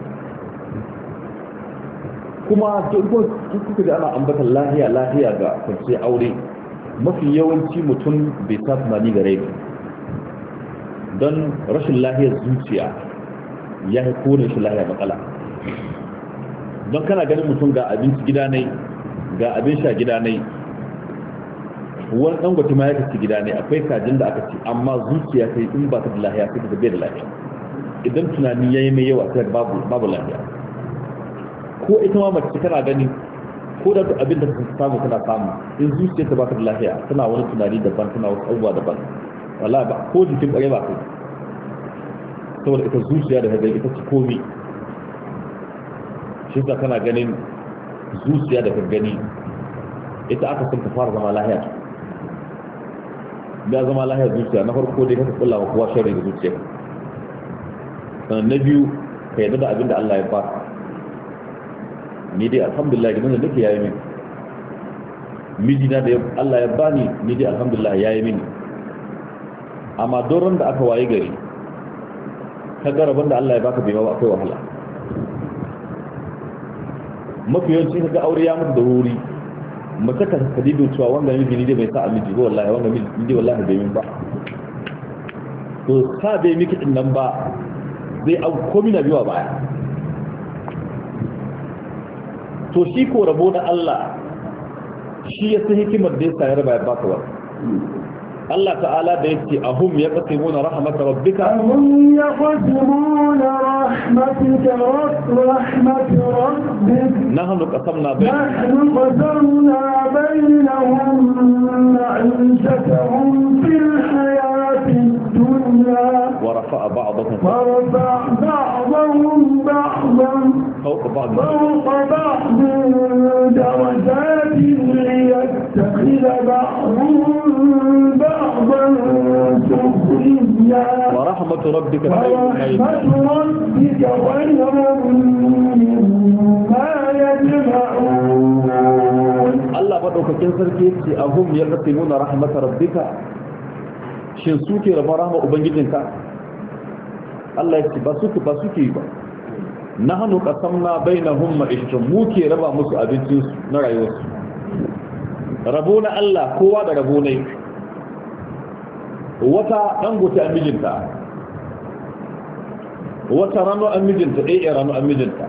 S1: kuma in kuka da ana ambatan lahiya lahiya ga kwanciyar aure mafi yawanci mutum bai sa tunani ga rai don rashin lahiyar zuciya ya yi kone shi lahiya matsala don kana ganin mutum ga abinci gida ne ga abin sha gida ne wani dangote ma ya kaci gida ne akwai kajin da aka ci amma zuciya sai in ba ta da lahiya sai ta bai da lahiya idan tunani ya yi mai yawa sai babu babu lahiya ko ita ma mace kana gani ko da abin da ka samu tana samu in zuciya ta ba ta da lahiya tana wani tunani daban tana wasu abubuwa daban wallahi ba ko jikin ƙware ba kai saboda ita zuciya da kaga ita ci komi shi ta kana ganin zuciya da ka gani ita aka san ta fara zama lahiya da zama lahiyar zuciya na farko dai kaka kulla wa kowa sharri da zuciya sannan na biyu ka yadda da abin da Allah ya ba ni dai alhamdulillah gidan da nake yayi mini mijina da Allah ya bani ni dai alhamdulillah yayi mini amma doron da aka waye gari ka ga rabon da Allah ya baka bai ba akwai wahala mafi yawanci ka ga aure ya mutu da wuri mace ka kadido cewa wanda miji ne bai sa a miji ba wallahi wanda miji wallahi bai min ba to sa bai miki din nan ba zai au komi na biwa baya to shi ko rabo da Allah shi ya san hikimar da yasa ya raba ya baka wa Allah ta'ala da yake ahum yaqsimuna rahmat rabbika
S3: ahum yaqsimuna rahmatika rahmat rabbik
S1: nahnu qasamna bainahum
S3: nahnu qasamna bainahum ma'ishatahum fil hayati dunya
S1: wa rafa'a ba'dahum
S3: wa rafa'a ba'dahum ba'dan
S1: fawqa ba'd
S3: fawqa ba'd darajatin liyattakhidha ba'dhum
S1: ورحمة ربك
S3: ورحمة ربك خير مما يجمعون
S1: الله بدوك كن سركي يتي أهم يقسمون رحمة ربك shin suke raba rahama ubangijinka Allah ya ce ba suke ba suke ba nahnu qasamna bainahum ma'ishatan muke raba musu abincin na rayuwarsu rabo na Allah kowa da rabo ne wata dangote a mijinta wata rano a mijinta ɗaya rano a mijinta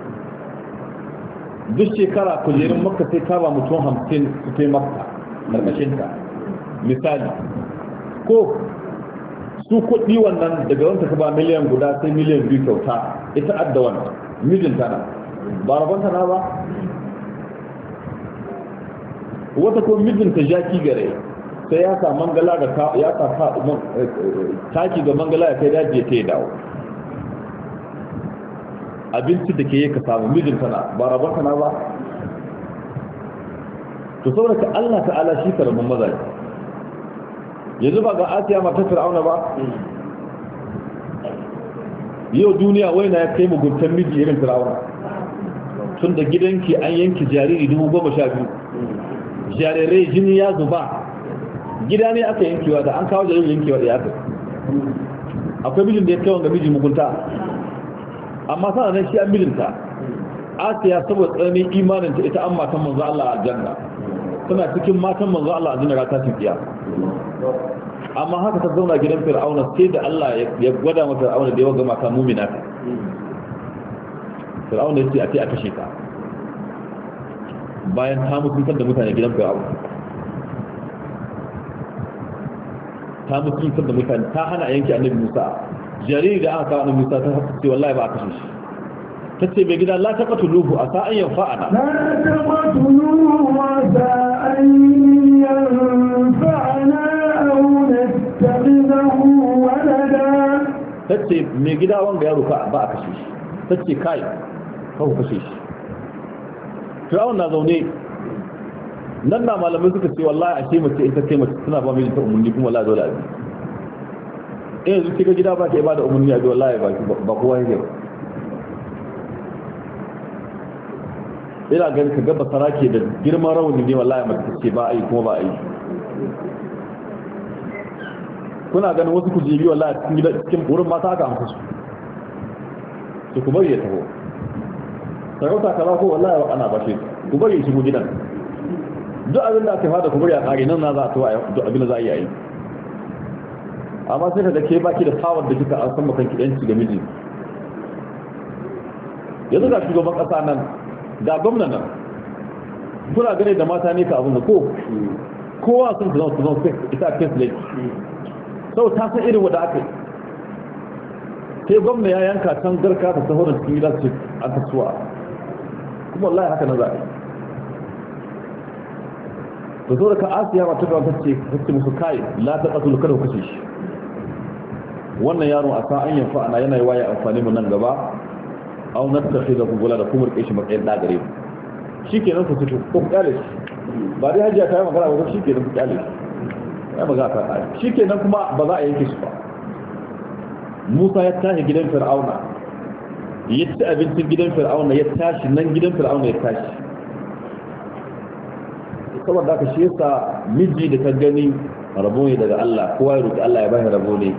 S1: duk shekara kujerun makka sai ta ba mutum hamsin su kai makka ƙarƙashinta misali ko su kuɗi wannan daga wanta ka ba miliyan guda sai miliyan biyu kyauta ita adda wannan mijinta na ba rabonta na ba wata ko mijinta jaki gare sai ya sa mangala da ya sa taki ga mangala ya kai daji ya kai dawo abinci da ke yi ka samu mijinta na ba rabonta na ba to saboda ka Allah ta'ala shi karamin mazaji yanzu ba ga asiya mata fir'auna ba yau duniya waina ya kai muguntan miji irin fir'auna tun da gidanki an yanki jariri dubu goma sha biyu jarirai jini ya zuba gida ne aka yankewa da an kawo jariri yankewa da ya aka akwai mijin da ya kai wanga miji mugunta amma sana nan shi an mijinta asiya saboda tsananin imaninta ita an matan manzo Allah a aljanna suna cikin matan manzo Allah a aljanna ra tashin kiyama amma haka ta zauna gidan fir'auna sai da Allah ya gwada mata fir'auna da yawa ga mata mumina ta fir'auna ya ce a ce a kashe ta bayan ta mutuntar da mutane gidan fir'auna ta mutuntar da mutane ta hana yanke annabi Musa jariri da aka kawo annabi Musa ta ce wallahi ba a kashe shi ta ce mai gida la taqatuluhu asa an yanfa'ana
S3: la taqatuluhu asa an yanfa'ana aw nattakhidhahu walada
S1: ta ce mai gida wanga yaro ka ba a kashe shi ta ce kai ka ku kashe shi Fir'aun na zaune nan na malamai suka ce wallahi a ce mace ita ce mace suna ba mai ta umarni kuma wallahi dole a bi eh yanzu kika gida ba ke ba da umarni a bi wallahi ba ba kowa yake ba ina ganin ka gaba sarake da girman rauni ne wallahi mace ce ba a yi kuma ba a yi kuna ganin wasu kujebi wallahi cikin gida cikin wurin mata aka amsa su su ku bari ya taho sarauta kaza ko wallahi ana bashe ku bari ya shigo gidan duk abin da aka fada ku bari a kare nan na za a tawa duk abin da za a yi a yi amma sai ka da ke baki da power da kika an san makan kidanci ga miji yanzu ga shugaban kasa nan ga gwamna nan kuna gane da mata ne ka abin da ko kowa sun zama su zama ita a kes lake sau ta san irin wadda aka yi sai gwamna ya yanka can garka ta sahorin cikin gida su an tasuwa kuma wallahi haka na za a yi da zo da ka asiya mata ga wata ce ta musu kai la ta kasu kada ku kashe shi wannan yaron a sa'an yanfa ana yana yi waye amfani mu nan gaba au nastafi da gugula da kuma rike shi matsayin da gare mu shikenan ku fito ko kyale shi ba dai hajiya ta yi magana ba shikenan ku kyale shi ya magana ta kai shikenan kuma ba za a yanke shi ba Musa ya tashi gidan Fir'auna ya ci abincin gidan Fir'auna ya tashi nan gidan Fir'auna ya tashi saboda haka shi yasa miji da ka gani rabo ne daga Allah kowa ya roki Allah ya bashi rabo ne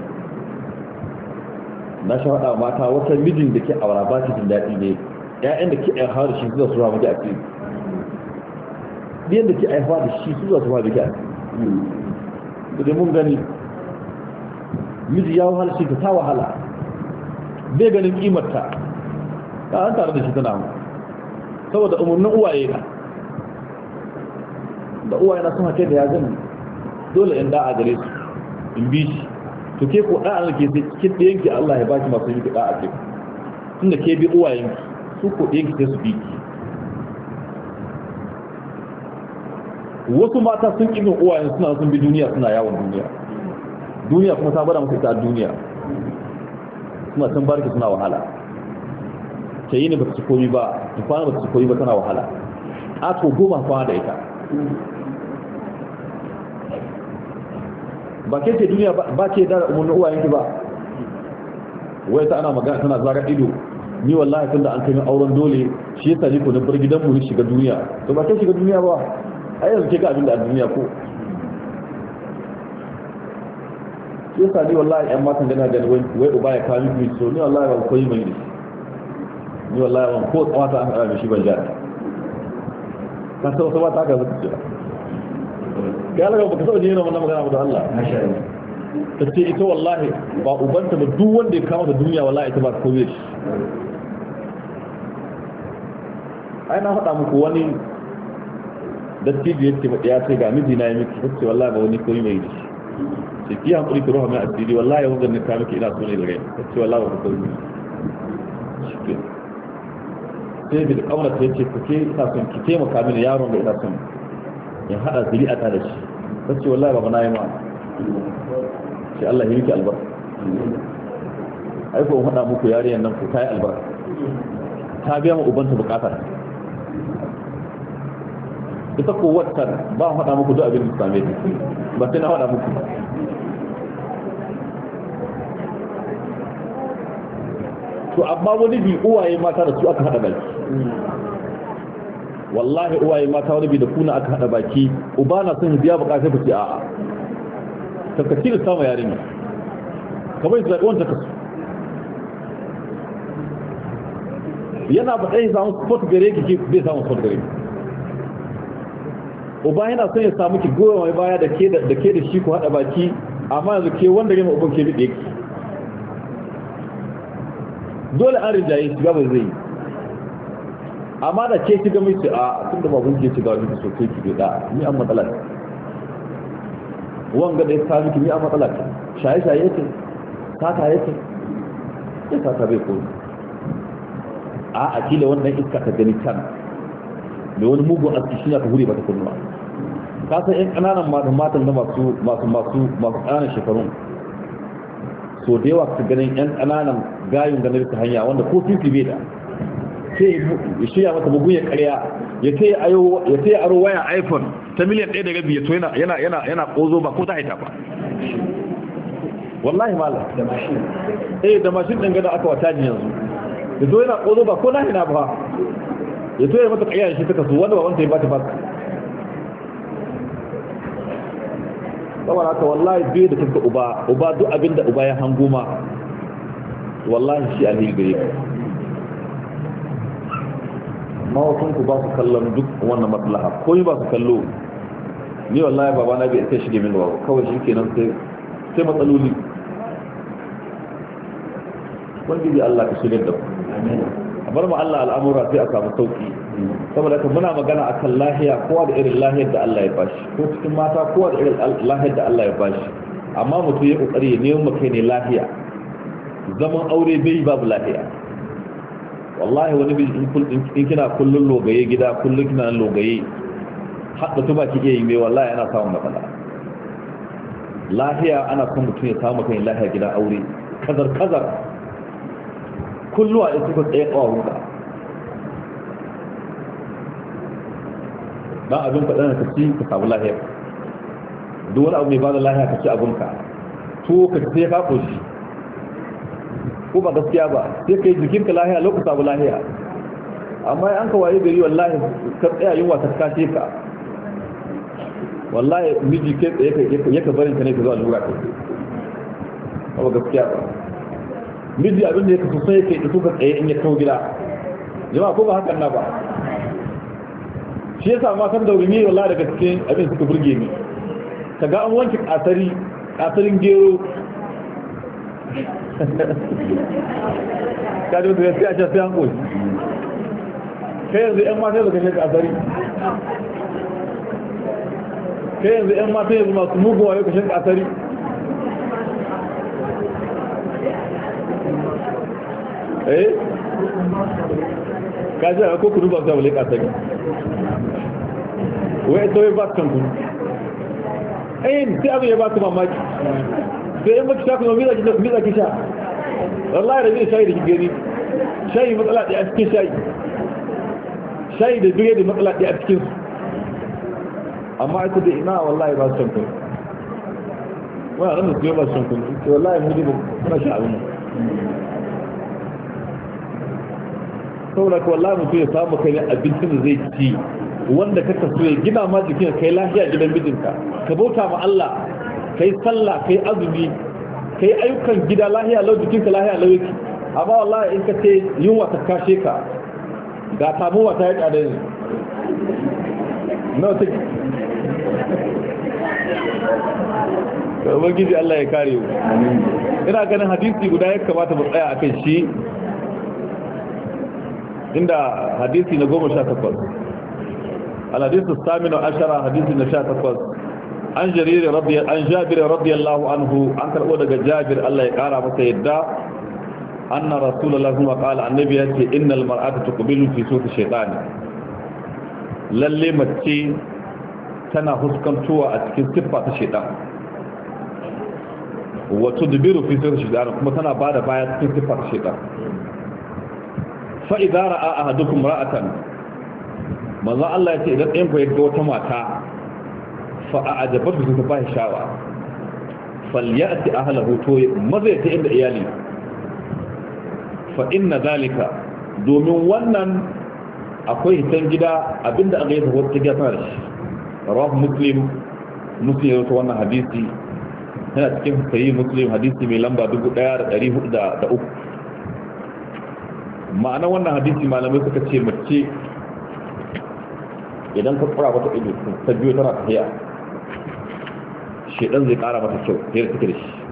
S1: na sha faɗa mata wata mijin da ke aura ba ta jin daɗi ne ƴaƴan da ke aihawa da shi zuwa su hawa miki a cikin ɗiyan da ke aihawa da shi zuwa su hawa miki a cikin da mun gani miji ya wahala shi ta ta wahala bai ganin kimarta ta an tare da shi tana mu saboda umarnin uwaye na da uwaye na sun hake da ya gani dole in da'a gare su in bi shi to ke ko da'a ke sai cikin ɗayanki Allah ya baki masu yi da'a ke tunda ke bi uwayenki su ko ɗayanki sai su bi ki wasu mata sun ƙi bin uwayen suna sun bi duniya suna yawon duniya duniya kuma ta bada musu ita a duniya suna can barki suna wahala ta yi ne ba ta ci komi ba ta kwana ba ta ci komi ba tana wahala a to goma kwana da ita ba ke ce duniya ba ke da umarnin uwayenki ba wai ta ana magana tana zaga ido ni wallahi tun da an kai auren dole shi yasa ni ko na bar gidanmu ni shiga duniya to ba ke shiga duniya ba a yanzu ke ga abin da a duniya ko shi yasa ni wallahi yan matan gana gani wai uba ya kawo miki so ni wallahi ba koyi mai ne ni wallahi ban ko tsawata an haɗa shi ban jari kan sau sau ta ka zaka ce ga Allah ba ka saba jina wannan magana da Allah ta ce ita wallahi ba ubanta ba duk wanda ya kawo da duniya wallahi ita ba ta koyi shi ai na faɗa muku wani dattijo yake ba ya ce ga miji na yi miki ce wallahi ba wani koyi mai shi sai ki hankuri ki roha mai asiri wallahi wanda ne ka miki ina so ne da gai ce wallahi ba ku koyi shi sai bi da kamar ta yace kuke ina son ki taimaka mini yaron da ina son in hada zuri'ata da shi sai wallahi baba nayi ma sai Allah ya miki albarka ai ko hada muku yariyan nan ku kai albarka ta biya mu ubanta bukatar ita ko wata ba hada muku duk abin da same ta ba sai na hada muku to amma wani bi uwaye mata da su aka hada baki wallahi uwaye mata wani bi da kuna aka hada baki uba na son biya bukatar ku ce a'a tabbaci da sama yarinya kamar yadda wanda ka yana ba dai samu sport gare ki bai samu sport gare ki uba yana son ya samu ki goyon mai baya da ke da ke da shi ku hada baki amma yanzu ke wanda gama uban ke bide ki dole an rijaye shi gaba zai amma da ke shiga mai ce a tunda babun ke shiga wani so kai ki da ni an matsala wanga da ya sa miki ni a matsala ce shaye-shaye ce sata yake ya sata bai koyi a akila wannan iska ta gani can da wani mugun aski shi ka hure ba ta kunnuwa ka san yan ƙananan matan matan da masu masu masu masu ƙananan shekarun so da yawa ka ganin yan ƙananan gayun ganin ta hanya wanda ko fifi bai da sai ya shirya mata bugun ya ƙarya ya ce ayo ya ce aro waya iPhone ta miliyan ɗaya da rabi ya to yana yana yana yana kozo ba ko ta haita ba wallahi malam da mashin eh da mashin din gada aka wata ji yanzu ya to yana kozo ba ko na hina ba ya to ya mata ƙarya shi take so wanda ba wanda ya bata ba saboda haka wallahi bai da kanka uba uba duk abinda uba ya hango ma wallahi shi alheri gare ka amma wasu ku ba su kallon duk wannan maslaha ko ba su kallo ni wallahi baba na bai sai shige min ba kawai shi kenan sai sai matsaloli wanda ji Allah ka shirye da ku a bar mu Allah al'amura sai a samu sauki saboda haka muna magana akan lahiya kowa da irin lahiyar da Allah ya bashi ko cikin mata kowa da irin lahiyar da Allah ya bashi amma mutum ya kokari ya nemo kai ne lahiya zaman aure bai babu lahiya wallahi wani bi in kina kullun logaye gida kullun kina logaye hadda tuba kike yi mai wallahi ana samun matsala lahiya ana son mutum ya samu kai lahiya gida aure kazar kazar kullu a ita tsaye kawunka dan abin faɗa ka ci ka samu lahiya duk wani abu mai bada lahiya ka ci abinka to ka sai ka koshi ko ba gaskiya ba sai kai jikinka lahiya lokacin samu lahiya amma an ka waye gari wallahi ka tsaya yin wata kashe ka wallahi miji kai tsaye yake barin ka ne ka zuwa lura ka ba gaskiya ba miji abin da yake so sai yake ito ka tsaye in ya kawo gida jama'a ko ba hakan na ba shi yasa ma kan da wuri wallahi daga cikin abin suka burge ni kaga an wanke kasari kasarin gero kaji wata gaske a sai an koshi kai yanzu 'yan mata da kashe kasari kai yanzu 'yan mata yanzu masu muguwa yau kashe kasari eh kaji a ko kudu ba su wale kasari wai ita wai ba su kan kudu ayin sai abin ya ba su mamaki sai yan baki shafi zama miza ki sha wallahi da zai shayi da gani shayi matsala ɗaya a cikin shayi shayi da bire da matsala ɗaya a cikin amma ita da ina wallahi ba su shan kun wani ranar su yi ba su shan kun ce wallahi mu ne ba sha abin saboda ka wallahi mutu ya samu kai abincin da zai ci wanda ka kaso ya gina ma jikin kai lafiya gidan mijinka ka bauta ma Allah kai sallah kai azumi kai ayyukan gida lahiya lau jikinka lahiya lau yake amma wallahi in ka ce yunwa ta kashe ka ga samuwa ta yi tsada ne no take ka ubangiji Allah ya kare mu ina ganin hadisi guda ya kamata mu tsaya akan shi inda hadisi na goma sha takwas al hadisu saminu ashara hadisi na sha takwas an jariri rabbi an jabir radiyallahu anhu an karbo daga jabir Allah ya kara masa yadda anna rasulullahi kuma qala annabi yace innal mar'ata tuqbilu fi sufi shaytani lalle mace tana huskantuwa a cikin siffa ta shaytan wa tudbiru fi sufi shaytan kuma tana bada baya cikin siffa ta shaytan fa idza ra'a ahadukum ra'atan manzo Allah yace idan ɗayan ku ya ga wata mata fa'ajabatu su ta bashi shawa falyati ahlahu to mazai ta inda iyali fa inna zalika domin wannan akwai hitan gida abinda aka yi wata gida tana da shi rawahu muslim muslim ya rawaito wannan hadisi yana cikin sahih muslim hadisi mai lamba dubu ɗaya da ɗari hudu da uku ma'ana wannan hadisi malamai suka ce mace idan ka tsara wata ido ta biyo tana tafiya shedan zai kara mata kyau da take da shi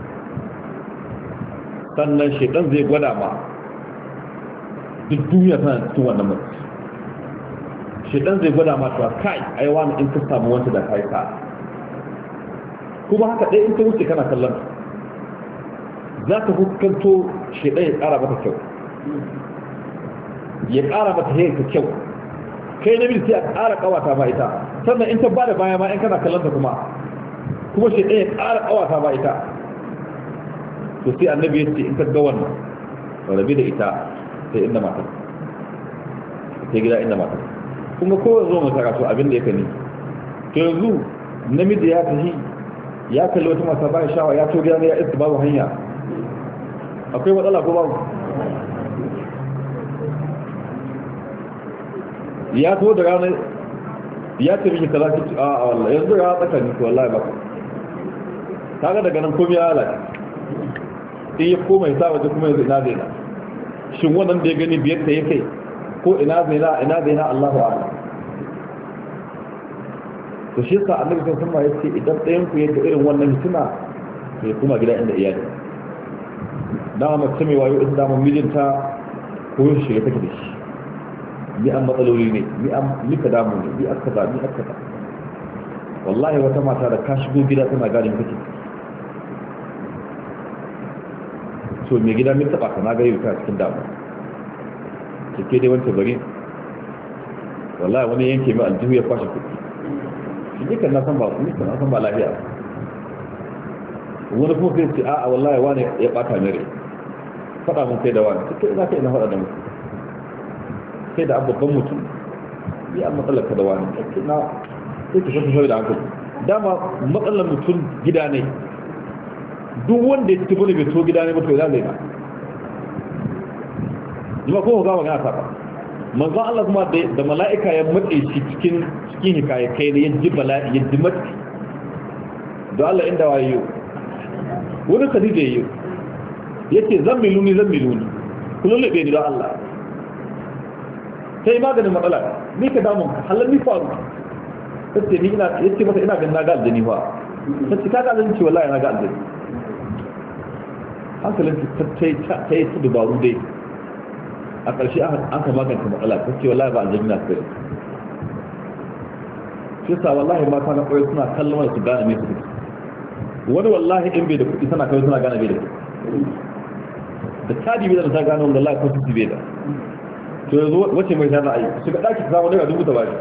S1: sannan shedan zai gwada ma duk duniya tana cikin wannan mutum shedan zai gwada ma ta kai ai wani in ka samu wanda da kai ka kuma haka ɗaya in ta wuce kana kallon za ka fuskanto shaidan ya ƙara mata kyau ya ƙara mata hayar kyau kai na biyu sai a ƙara ƙawata ma ita sannan in ta ba da baya ma in kana kallon ta kuma kuma shaidan ya ƙara ƙawata ma ita to sai annabi ya ce in ka ga wannan rabi da ita sai inda matar sai gida inda matar kuma kowa zo mai karatu abin da ya kani to yanzu namiji ya tafi ya kalli wata masa bayan shawa ya to gida ne ya iska babu hanya akwai matsala ko babu ya to da ranar ya ce miki kaza ki a a wallahi yanzu ya tsakani ko wallahi ba kaga daga nan komai ya lalace sai ya koma ya sa waje kuma yanzu ina zai na shin wannan da ya gani biyar ta yake ko ina zai na ina zai na Allahu a'lam to shi yasa annabi sallallahu alaihi wasallam yace idan ɗayan ku yake irin wannan hituna sai kuma gida inda iyali dama mace mai wayo ita dama mijinta ko yin shiga take da shi ni an matsaloli ne ni an nika damu ne ni aka da ni aka da wallahi wata mata da ka shigo gida tana gane kake so mai gida min taba ka na gari ka cikin damu ke dai wancan bari wallahi wani yanke mai aljihu ya kwashe kuɗi shi ne kan na san ba ni kan na san ba lafiya wani kuma sai ce a'a wallahi wani ya bata mere faɗa mun kai da wani sai za ka ina faɗa da mutum sai da babban mutum ya an matsalar ka da wani sai na sai ka shafi da hankali dama matsalar mutum gida ne duk wanda ya tafi ne bai so gida ne ba to ya zai na jima ko ga magana ta ba manzon Allah kuma da mala'ika ya matse shi cikin cikin hikaya kai ne ya ji bala'i ya ji matsi don Allah inda wayo wani Khadija yayi yace zammiluni zammiluni kullun labe ni don Allah sai maganin matsala ni ka damu halal ni faru sai ni ina yace masa ina ganin na ga aljani fa sai ka ga aljani wallahi na ga aljani hankalin ta tai ta yi su dubaru dai a ƙarshe an ka magance matsala ta ce wallahi ba aljani na sai shi sa wallahi mata na ƙwai suna kallon su gane mai su wani wallahi in bai da kuɗi sana kawai suna gane bai da kuɗi da tadi bai da ta gane wanda wallahi ko su bai da to yanzu wace mai tana ayi su ga ɗaki samu daga dubu ta ba shi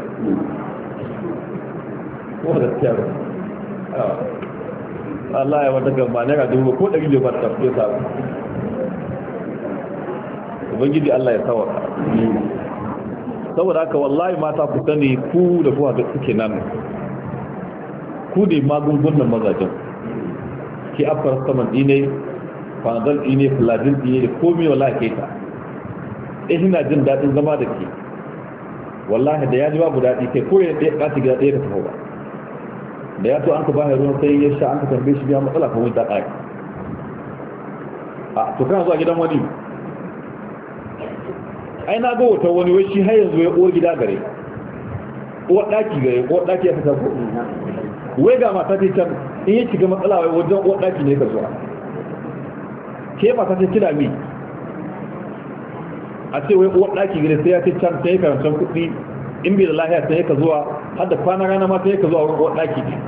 S1: ko da gaskiya ba Allah ya wata gamba ne ga dubu ko ɗari da ba ta fiye sa ubangiji Allah ya sawaka saboda haka wallahi mata ku sani ku da kuwa ga suke nan ku ne magungunan mazajen ki afkar saman dine fanadol dine fladin dine da komi wallahi ke ta eh ina jin daɗin zama da ke wallahi da ya ji babu daɗi kai ko ya ɗaya ɓaci gida ɗaya da taho ba da ya to an ka ba ruwan sai ya sha an ka tambaye shi biya matsala kan wuta ɗaya a to kana zuwa gidan wani ai na ga wata wani wai shi har yanzu ya uwar gida gare uwar ɗaki gare uwar ɗaki ya fita ko wai ga mata ce can in yi shiga matsala wai wajen uwar ɗaki ne ka zuwa ke mata ce kira mi a ce wai uwar ɗaki gare sai ya ce can sai ya karantar kuɗi in bai da lahiya sai ya ka zuwa har da kwana rana ma sai ya ka zuwa wurin uwar ɗaki ne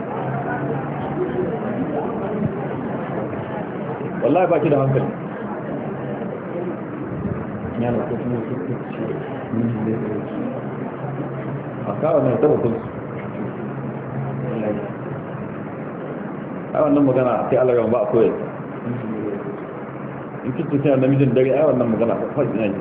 S1: wallahi ba ki da hankali a kawo mai tabbatun su a wannan magana sai alaga ba a koyar in kitin sai namijin dare a wannan magana a faɗi na yi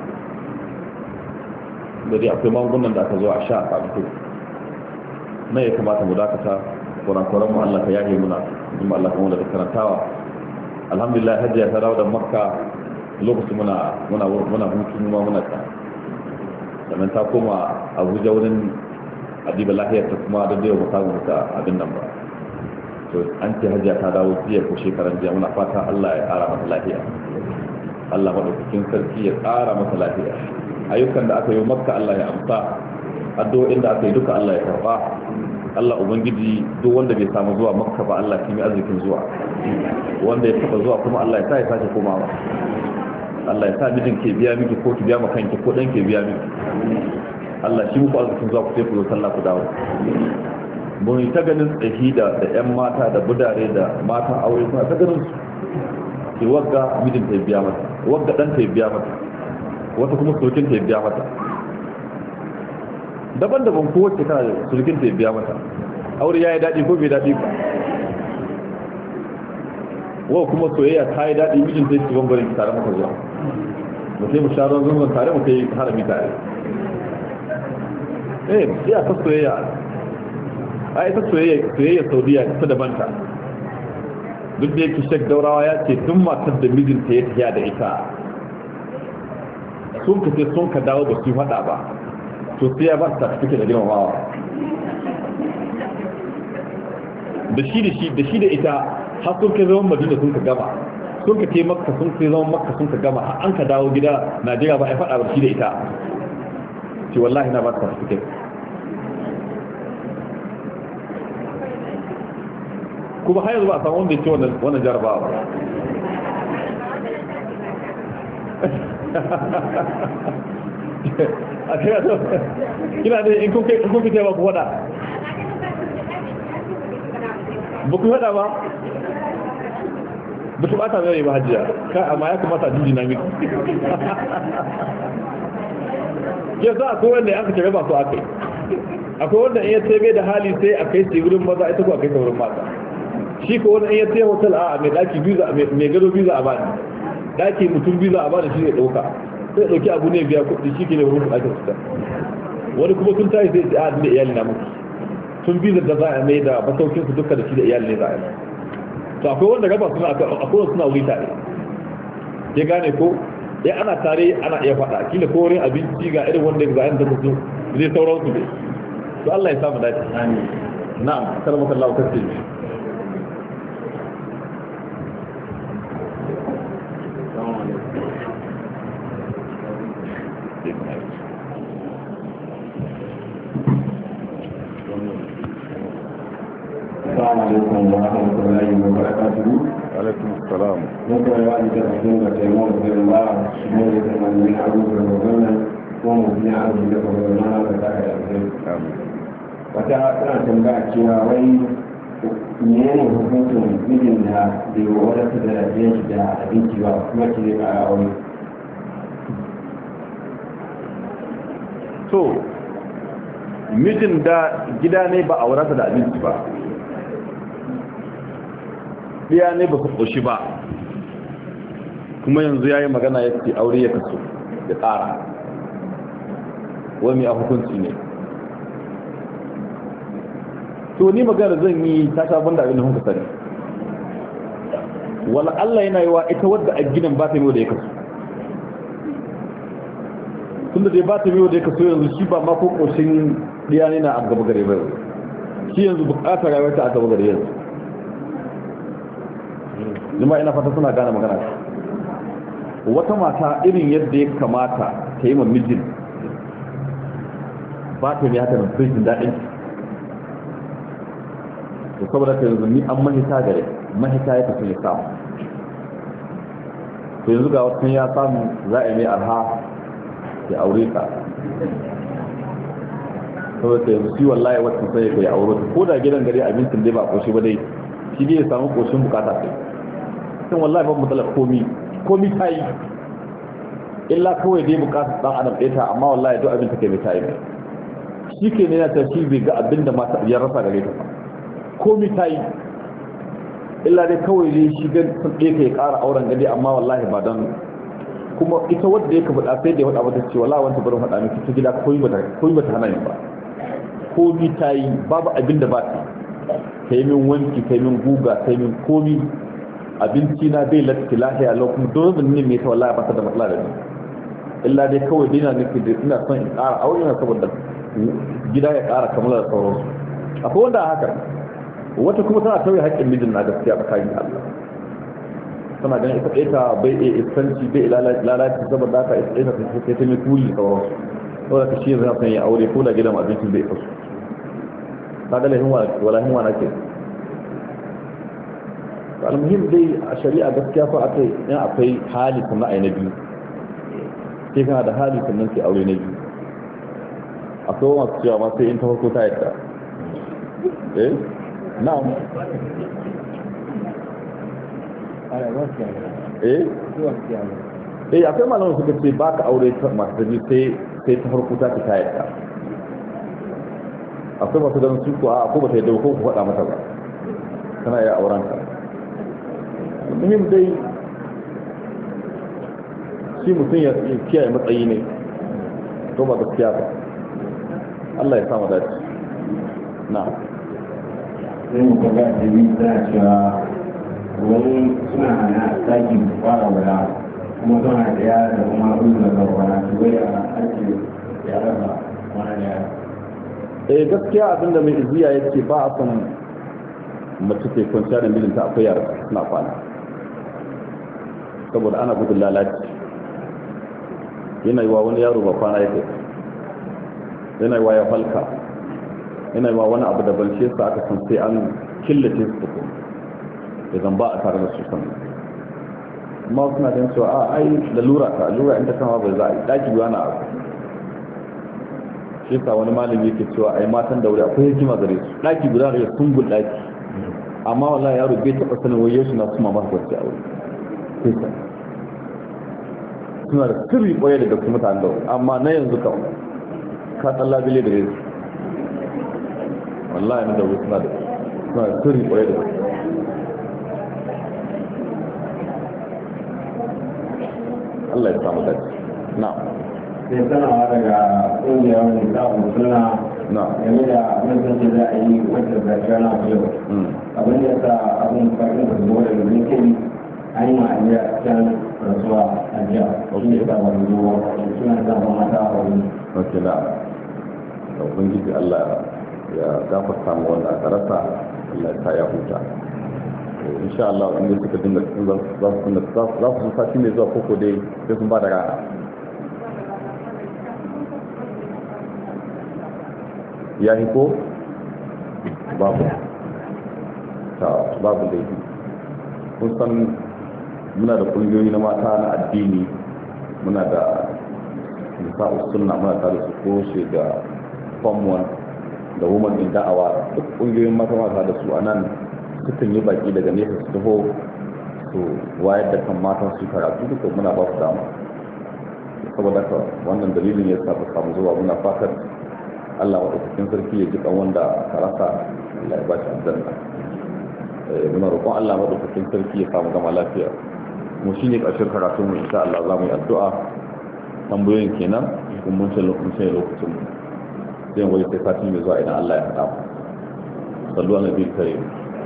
S1: da dai akwai magungunan da aka zo a sha a ƙarfi na ya kamata mu dakata kwanan mu Allah ka yahe muna kuma Allah kan wanda da karantawa alhamdulillah hajjiya ta dawo da makka lokacin muna muna muna hutu ma muna ta sannan ta koma Abuja wurin adiba lahiyar ta kuma da dai ba samu ta abin nan ba to an ce hajjiya ta dawo jiya ko shekaran jiya muna fata Allah ya ƙara mata lafiya Allah madaukakin sarki ya ƙara mata lafiya ayyukan da aka yi makka Allah ya amsa addu'o'in da aka yi duka Allah ya karba Allah ubangiji duk wanda bai samu zuwa makka ba Allah kimi arzikin zuwa wanda ya taba zuwa kuma Allah ya sa ya sake komawa Allah ya sa mijin ke biya miki ko ki biya maka kanki ko dan ke biya miki Allah shi muku arzikin zuwa ku sai ku zo sallah ku dawo mun ta ganin tsahida da ƴan mata da budare da matan aure suna ta ganin su ke wagga mijin ta biya mata wagga dan ta biya mata wata kuma surukin ta biya mata daban-daban kowace kana da surukin ta biya mata aure ya yi daɗi ko bai daɗi ba wa kuma soyayya ta yi daɗi mijin ta yi ciwon gwarin tare maka zuwa mu sai mu sha ruwan zunzun tare mu kai harami tare eh iya ta soyayya a ita soyayya saudiya ta dabanta duk da yake shek daurawa ya ce tun matar da mijinta ya tafiya da ita sun ka ce sun ka dawo ba su faɗa ba to sai ya ba ta tafi da girmamawa da shi da shi da shi da ita har sun kai zaman madina sun ka gama sun ka ce makka sun kai zaman makka sun ka gama har an ka dawo gida najeriya ba a faɗa ba shi da ita ce wallahi na ba ta tafi kuma har yanzu ba a samu wanda ya ce wannan jarabawa ba a kai yato kina da in kun fita ba ku wada ba ku wada ba ba su bata mai ba hajjiya ka amma ya kamata a jinjina miki ya za a ko wanda ya aka ce ba su aka yi akwai wanda in ya tebe da hali sai a kai shi wurin maza ita ko a kai ta wurin mata shi ko wani in ya tebe hotel a mai daki biza mai gado biza a bani daki mutum biza a bani shi ne dauka sai dauki abu ne biya kudi shi ke ne wurin ɗakin su wani kuma sun tayi sai a da iyali na mutu sun biza da za a mai da masaukin su duka da shi da iyali ne za a yi to akwai wanda gaba suna akwai suna wuri tare ya gane ko ya ana tare ana iya faɗa kila ko wurin abinci ga irin wanda ga yanda su zai sauran su ne to Allah ya samu dace amin na'am kalmar Allah ta ce
S4: Assalamu alaikum wa rahmatullahi wa barakatuh.
S1: Alaikum assalam.
S4: Mun koyi wa da cikin da taimako da Allah shi ne da manzon Abu Bakar ko mu ne Abu Bakar da ta da amin. Wata tana tambaya cewa wai menene hukuncin mijin da bai wadata da rajin shi da abinci ba kuma ki ne a aure.
S1: To mijin da gida ne ba a wadata da abinci ba biya ne ba su ƙoshi ba kuma yanzu ya yi magana ya ce aure ya kaso da ƙara wani a hukunci ne to ni magana zan yi ta sabon da abin da hunka sani wala Allah yana yi wa ita wadda a gidan ba ta yi da ya kaso tun da dai ba ta yi da ya kaso yanzu shi ba ma ko ƙoshin ɗiya ne na a gaba gare bai shi yanzu buƙatar rayuwar ta a gaba gare yanzu zama ina fata suna gane magana wata mata irin yadda ya kamata ta yi mamijin ba ta yi haka da firjin daɗin to saboda ta yanzu ni an mahita gare mahita ya tafi ya samu to yanzu ga wasu ya samu za a yi mai arha ya aure ka saboda ta yanzu shi wallahi wata sai ya kai aure ko da gidan gari abincin dai ba koshi ba dai shi ne ya samu koshin bukata sai sun wallahi ba matsalar komi komi ta yi illa kawai dai bukatar dan adam ɗaya ta amma wallahi duk abin ta kai bai ta yi mai shi ke ne na ta shi bai ga abin da mata ya rasa gare ta ba komi ta yi illa dai kawai dai shi ga sun ɗaya ka ya ƙara auren gade amma wallahi ba don kuma ita wadda ya ka faɗa sai da ya faɗa mata ce wallahi wanta barin faɗa miki ta gida komi ba ta hana ni ba komi ta yi babu abin da ba ta ta yi min wanki ta yi min guga ta yi min komi abinci na bai latti lahiya lau kuma dole ne mai ta wallahi ba ta da matsala da ni illa dai kawai dina nake da ina son in ƙara aure na saboda gida ya ƙara kamar da sauransu akwai wanda haka wata kuma tana tauye haƙƙin mijin na gaskiya tsakanin Allah tana ganin ita ɗaya ta bai iya iskanci bai lalaci saboda haka ita ɗaya ta sai ta mai kuli da sauransu saboda ka shi yanzu son ya aure ko da gidan abincin bai kasu ta ga lahin walahin wa nake almuhim dai a shari'a gaskiya fa akai in akwai hali kuma ai na biyu sai kana da hali sannan sai aure na biyu akwai wasu cewa ma sai in ta farko ta yadda
S2: eh na'am eh eh akwai malamin suka ce ba ka aure masu zabi sai sai ta farko ta ta yadda akwai masu ganin su ko a ko ba ta yadda ko ku faɗa mata ba kana ya auren ka muhim dai shi mutum ya kiyaye matsayi ne to ba gaskiya ba Allah ya samu dace na
S4: sai mu kaga da yi ta cewa wani suna hana saki fara wala kuma suna da yara da kuma ulula ga wala su wai a ake ya raba wani yara
S2: eh gaskiya abinda mai iziya yake ba a san mace ke kwanciya da mijinta akwai yara suna kwana saboda ana gudun lalaci yana yi wa wani yaro ba kwana yake yana yi wa ya falka yana yi wa wani abu da balshe sa aka san sai an killace su ko idan ba a tare da su san amma suna ganin cewa a ai lalura ta lura in ta kama bai za a yi daki biyu ana abu shi sa wani malami yake cewa ai matan da wuri akwai hikima gare su daki guda da sun gul daki amma wallahi yaro bai taba sanin wai yau suna suma masa wacce a wuri sai sa suna da sirri kwaye da duk mutane da wuri amma na yanzu kan ka tsalla bile da yanzu wallahi na da wuri suna da suna da sirri kwaye da wuri Allah ya samu dace na'am
S4: sai sanawa daga ƙungiyar wani sabon suna game da abin da za a yi wata zafiya na yau abin da ya sa abin faɗin da zuwa daga linkin an yi ma'ajiya can rasuwa a jiya shi ya sa wani zuwa suna zama mata a wani
S2: ok na da ubangiji Allah ya gafarta mu wanda aka rasa Allah ya sa ya huta insha Allah inda suka dinga cikin za su za su sati mai zuwa koko dai sai sun ba da rana ya yi ko babu ta babu laifi kun san muna da kungiyoyi na mata na addini muna da nisa'us sunna muna tare su koshe da form one da woman in da'awa duk kungiyoyin mata mata da su a nan sukan yi baki daga nesa su taho su wayar da kan matan su karatu duka muna ba su dama saboda ka wannan dalilin ya sa samu zuwa muna fatar Allah maɗaukakin sarki ya jiƙa wanda ka rasa Allah ya ba shi aljanna muna roƙon Allah maɗaukakin sarki ya samu gama lafiya mu shine ƙarshen karatun mu insha Allah za mu yi addu'a tambayoyin kenan kuma mun ce lokacin lokacin sai mu yi sai sati mai zuwa idan Allah ya haɗa mu sallu ala nabiyil karim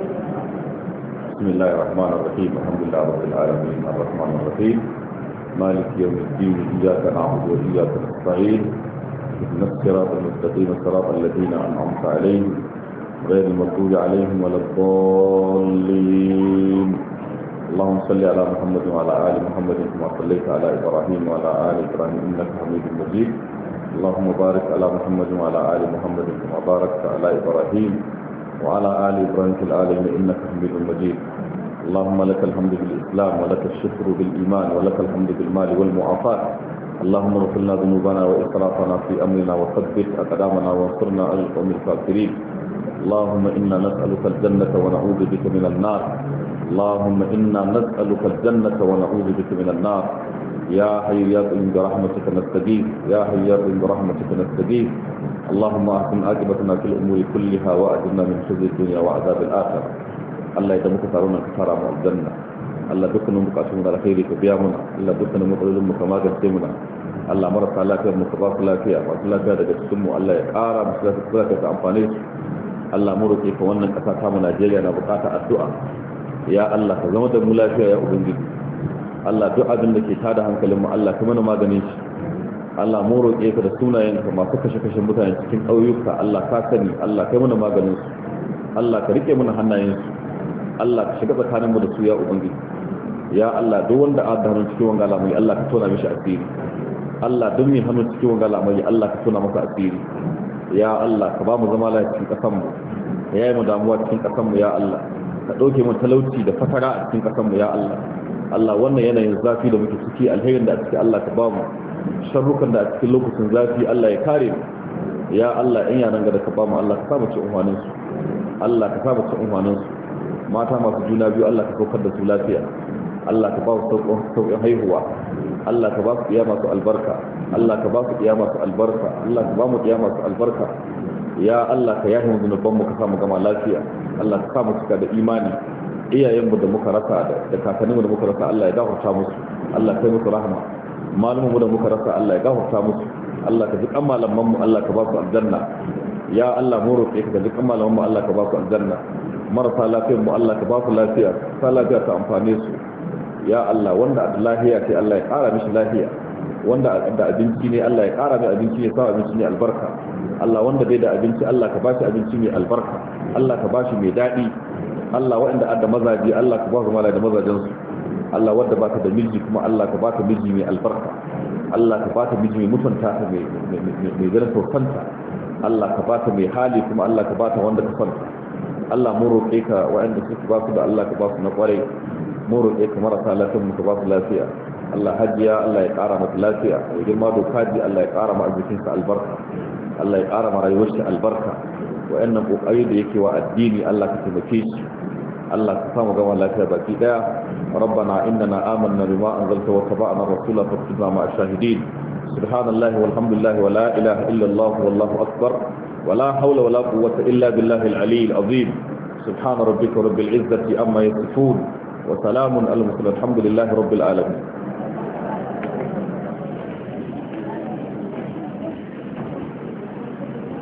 S2: بسم الله الرحمن الرحيم الحمد لله رب العالمين الرحمن الرحيم مالك يوم الدين إياك نعبد وإياك نستعين اهدنا الصراط المستقيم صراط الذين أنعمت عليهم غير المغضوب عليهم ولا الضالين اللهم صل على محمد وعلى آل محمد كما صليت على إبراهيم وعلى آل إبراهيم إنك حميد مجيد اللهم بارك على محمد وعلى آل محمد كما باركت على إبراهيم وعلى آل إبراهيم في العالمين إنك حميد مجيد اللهم لك الحمد بالإسلام ولك الشكر بالإيمان ولك الحمد بالمال والمعافاة اللهم اغفر لنا ذنوبنا وإسرافنا في أمرنا وثبت أقدامنا وانصرنا على القوم الكافرين اللهم إنا نسألك الجنة ونعوذ بك من النار اللهم إنا نسألك الجنة ونعوذ بك من النار يا حي يا قيوم برحمتك نستغيث يا حي يا قيوم برحمتك نستغيث اللهم احسن عاقبتنا في الامور كلها واجرنا من خزي الدنيا وعذاب الاخره الله يدمك تارون كثارا من الجنه الله دكنا مقاسمنا على خيرك بيامنا الله دكنا مقلل كما جسمنا الله مرت على خير مصطفى لا فيها والله كذا daga cikin mu Allah ya ƙara musu da ta amfane su Allah mu roƙe ka wannan ƙasa ta mu Najeriya na bukata addu'a ya Allah ka zama da mu lafiya ya ubangiji Allah duk abin da ke tada hankalin mu Allah ka mana maganin shi Allah mu roƙe ka da sunayenka masu kashe-kashe mutane cikin ƙauyuka Allah ka sani Allah kai mana maganin su Allah ka rike mana hannayen su Allah ka shiga tsakanin mu da su ya ubangiji ya Allah duk wanda a da hannun cikin wanga lamari Allah ka tona mishi asiri Allah duk mai hannun cikin wanga lamari Allah ka tona masa asiri ya Allah ka ba mu zama lafiya cikin ƙasar mu ka yayi mu damuwa cikin ƙasar mu ya Allah ka ɗauke mu talauci da fatara a cikin ƙasar mu ya Allah Allah wannan yanayin zafi da muke ciki alherin da a ciki Allah ka ba mu sharrukan da a cikin lokacin zafi Allah ya kare mu
S1: ya Allah in yaran ga da ka ba mu Allah ka saba ci umhanin su Allah ka saba ci umhanin su mata masu juna biyu Allah ka saukar da su lafiya Allah ka ba su sauƙin haihuwa Allah ka ba su iya masu albarka Allah ka ba su iya masu albarka Allah ka ba mu iya masu albarka ya Allah ka yahi mu zunuban mu ka samu gama lafiya Allah ka samu cika da imani iyayen mu da muka rasa da kakannin mu da muka rasa Allah ya gafarta musu Allah kai musu rahama malumin mu da muka rasa Allah ya gafarta musu Allah ka ji kan malaman mu Allah ka ba su aljanna ya Allah mu roƙe ka ji kan malaman mu Allah ka ba su aljanna marasa lafiyar mu Allah ka ba su lafiya sa lafiya ta amfane su ya Allah wanda da lafiya sai Allah ya ƙara mishi lafiya wanda da abinci ne Allah ya ƙara mai abinci ya sa abinci ne albarka Allah wanda bai da abinci Allah ka bashi abinci mai albarka Allah ka bashi mai daɗi Allah waɗanda adda mazaji Allah ka ba su mala da mazajen su Allah wanda baka da miji kuma Allah ka baka miji mai albarka Allah ka baka miji mai mutunta ta mai mai ganin sosanta Allah ka baka mai hali kuma Allah ka baka wanda ka santa Allah mu roƙe ka waɗanda suke ba su da Allah ka ba su na ƙwarai mu roƙe ka marasa lafiyar mu ka ba su lafiya Allah hajiya Allah ya ƙara mata lafiya ya girma doka ji Allah ya ƙara ma arzikinsa albarka Allah ya ƙara ma rayuwarsa albarka waɗannan ƙoƙari da yake wa addini Allah ka taimake shi Allah ka samu gama lafiya baki daya rabbana innana amanna bima anzalta wa tabi'na rasula fattibna ma'a shahidin subhanallahi walhamdulillahi wa la ilaha illa Allah wallahu akbar wa la hawla wa la quwwata illa billahi al-ali al-azim subhana rabbika rabbil izzati amma yasifun wa salamun al-mursalin alhamdulillahi rabbil alamin